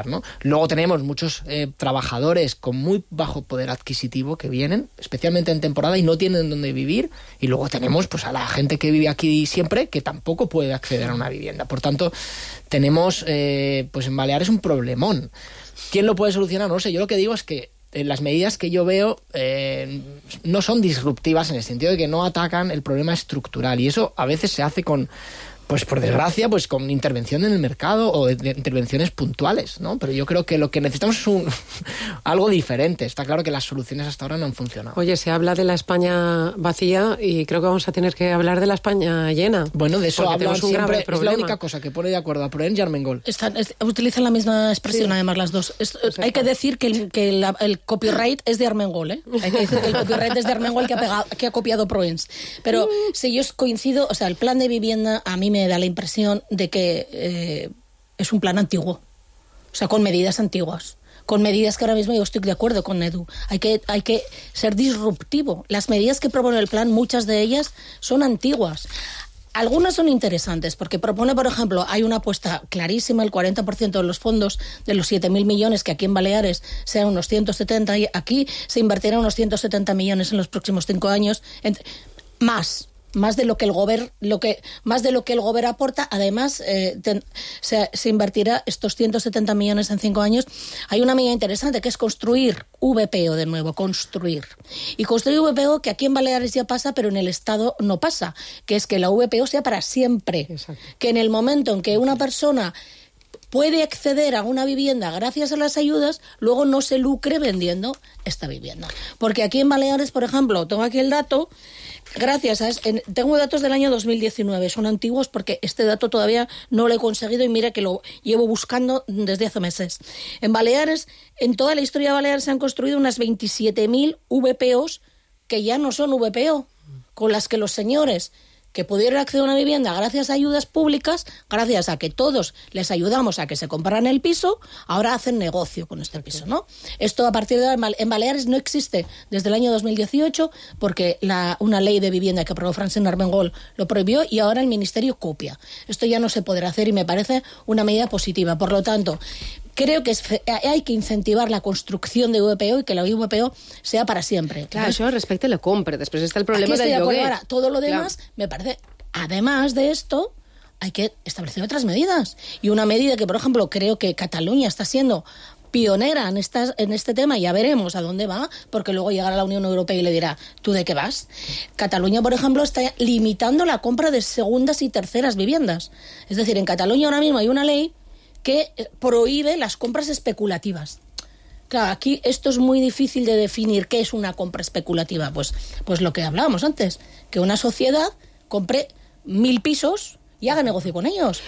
¿no? Luego tenemos muchos eh, trabajadores con muy bajo poder adquisitivo que vienen, especialmente en temporada, y no tienen dónde vivir. Y luego tenemos pues a la gente que vive aquí siempre, que tampoco puede acceder a una vivienda. Por tanto, tenemos eh, pues en Baleares un problemón. ¿Quién lo puede solucionar? No sé, yo lo que digo es que eh, las medidas que yo veo eh, no son disruptivas en el sentido de que no atacan el problema estructural, y eso a veces se hace con, pues por desgracia, pues con intervención en el mercado o de, de intervenciones puntuales, ¿no? Pero yo creo que lo que necesitamos es un algo diferente. Está claro que las soluciones hasta ahora no han funcionado. Oye, se habla de la España vacía y creo que vamos a tener que hablar de la España llena. Bueno, de eso porque hablan tenemos un siempre. grave Es problema. la única cosa que pone de acuerdo a Proen y Armengol. Están, es, utilizan la misma expresión, Sí. además, las dos. Es, hay que decir que, el, que la, el copyright es de Armengol, ¿eh? Hay que decir que el copyright es de Armengol, que ha, pegado, que ha copiado Proens. Pero si yo coincido, o sea, el plan de vivienda a mí me da la impresión de que eh, es un plan antiguo, o sea, con medidas antiguas, con medidas que ahora mismo yo estoy de acuerdo con Edu. Hay que, hay que ser disruptivo. Las medidas que propone el plan, muchas de ellas son antiguas. Algunas son interesantes, porque propone, por ejemplo, hay una apuesta clarísima, el cuarenta por ciento de los fondos de los siete mil millones, que aquí en Baleares sean unos ciento setenta, y aquí se invertirán unos ciento setenta millones en los próximos cinco años, entre, más. más de lo que el gobierno lo que más de lo que el gobierno aporta. Además eh, ten, se, se invertirá estos ciento setenta millones en cinco años. Hay una medida interesante que es construir V P O de nuevo, construir y construir V P O, que aquí en Baleares ya pasa, pero en el Estado no pasa, que es que la V P O sea para siempre. Exacto. Que en el momento en que una persona puede acceder a una vivienda gracias a las ayudas, luego no se lucre vendiendo esta vivienda. Porque aquí en Baleares, por ejemplo, tengo aquí el dato. Gracias a... En, tengo datos del año dos mil diecinueve, son antiguos porque este dato todavía no lo he conseguido y mira que lo llevo buscando desde hace meses. En Baleares, en toda la historia de Baleares se han construido unas veintisiete mil V P Os que ya no son V P O, con las que los señores que pudieron acceder a una vivienda gracias a ayudas públicas, gracias a que todos les ayudamos a que se compraran el piso, ahora hacen negocio con este piso, ¿no? Esto a partir de ahora en Baleares no existe desde el año dos mil dieciocho, porque la, una ley de vivienda que aprobó Francina Armengol lo prohibió y ahora el Ministerio copia. Esto ya no se podrá hacer y me parece una medida positiva. Por lo tanto, creo que es, hay que incentivar la construcción de V P O y que la V P O sea para siempre. Clar, això respecte a la compra. Després està el problema Aquí del de lloguer. Ahora, todo lo demás, claro, me parece... Además de esto, hay que establecer otras medidas. Y una medida que, por ejemplo, creo que Cataluña está siendo pionera en, estas, en este tema, ya veremos a dónde va, porque luego llegará la Unión Europea y le dirá, ¿tú de qué vas? Cataluña, por ejemplo, está limitando la compra de segundas y terceras viviendas. Es decir, en Cataluña ahora mismo hay una ley que prohíbe las compras especulativas. Claro, aquí esto es muy difícil de definir qué es una compra especulativa. Pues, pues lo que hablábamos antes, que una sociedad compre mil pisos y haga negocio con ellos.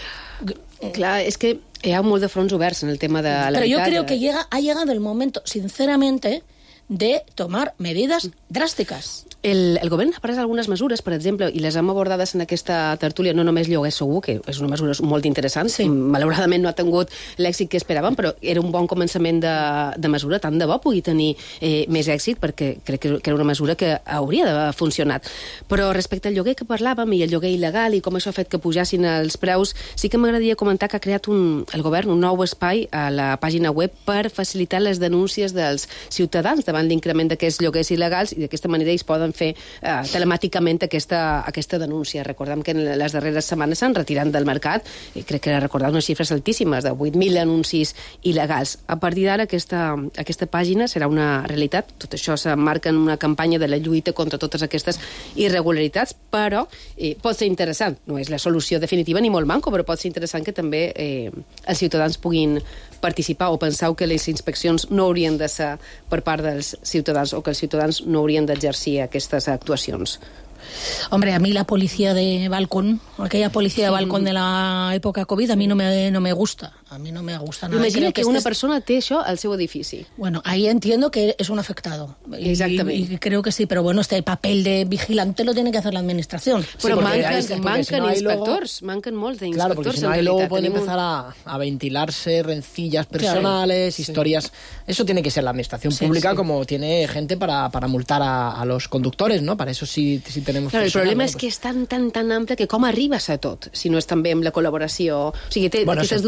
Clar, és que hi ha molt de fronts oberts en el tema de l'habitatge. Pero yo creo que llega, ha llegado el momento, sinceramente, de tomar medidas drásticas. El, el govern ha pres algunes mesures, per exemple, i les hem abordades en aquesta tertúlia, no només lloguer segur, que és una mesura molt interessant, sí. Malauradament no ha tingut l'èxit que esperàvem, però era un bon començament de, de mesura, tant de bo pugui tenir eh, més èxit, perquè crec que, que era una mesura que hauria d'haver funcionat. Però respecte al lloguer que parlàvem, i el lloguer il·legal, i com això ha fet que pujassin els preus, sí que m'agradaria comentar que ha creat un, el govern un nou espai a la pàgina web per facilitar les denúncies dels ciutadans davant l'increment d'aquests lloguers il·legals, i d'aquesta manera ells poden fer eh, telemàticament aquesta, aquesta denúncia. Recordem que en les darreres setmanes s'han retirat del mercat, i crec que recordar unes xifres altíssimes, de vuit mil anuncis il·legals. A partir d'ara aquesta, aquesta pàgina serà una realitat. Tot això s'emmarca en una campanya de la lluita contra totes aquestes irregularitats, però eh, pot ser interessant. No és la solució definitiva ni molt manco, però pot ser interessant que també eh, els ciutadans puguin participar, o penseu que les inspeccions no haurien de ser per part dels ciutadans, o que els ciutadans no haurien d'exercir aquestes actuacions. Hombre, a mí la policía de balcón, aquella policía de balcón de la época COVID, a mí no me, no me gusta. A mí no me gusta nada. Imagina que, que este una es... persona té això al seu edifici. Bueno, ahí entiendo que es un afectado. Exactamente. Y, y creo que sí, pero bueno, este papel de vigilante lo tiene que hacer la administración. Pero sí, manquen, hay, manquen si no inspectors, luego... manquen molts d'inspectors. Claro, porque si no, ahí luego pueden empezar a, a ventilarse rencillas personales, claro, historias... Sí. Eso tiene que ser la administración sí, pública, sí. Como tiene gente para, para multar a, a los conductores, ¿no? Para eso sí, sí tenemos... Claro, personal, el problema ¿no? és que és tan, tan, tan ample que com arribes a tot, si no és també amb la col·laboració... O sigui, té bueno, aquestes sí. dues vessants,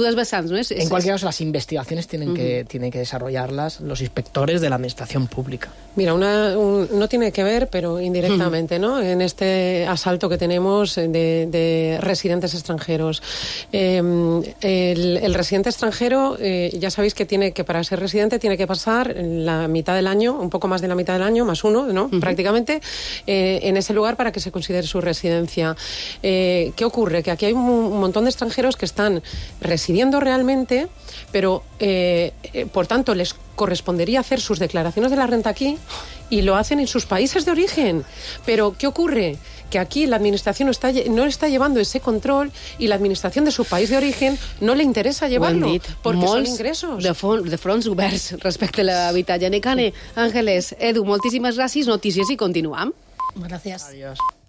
¿no? Es, es, en cualquier caso, las investigaciones tienen, uh-huh. que, tienen que desarrollarlas los inspectores de la administración pública. Mira, una, un, no tiene que ver, pero indirectamente, ¿no? En este asalto que tenemos de, de residentes extranjeros. Eh, el, el residente extranjero, eh, ya sabéis que tiene que para ser residente tiene que pasar la mitad del año, un poco más de la mitad del año, más uno, ¿no? Uh-huh. Prácticamente, eh, en ese lugar para que se considere su residencia. Eh, ¿Qué ocurre? Que aquí hay un, un montón de extranjeros que están residiendo realmente, pero eh, eh, por tanto les correspondería hacer sus declaraciones de la renta aquí y lo hacen en sus países de origen. Pero ¿qué ocurre? Que aquí la administración no está, no está llevando ese control y la administración de su país de origen no le interesa llevarlo porque Molts són ingressos. de, fon, de fronts oberts respecte a l'habitatge. Necane, Àngeles, Edu, moltíssimes gràcies. Notícies i continuam. Gracias. Adiós.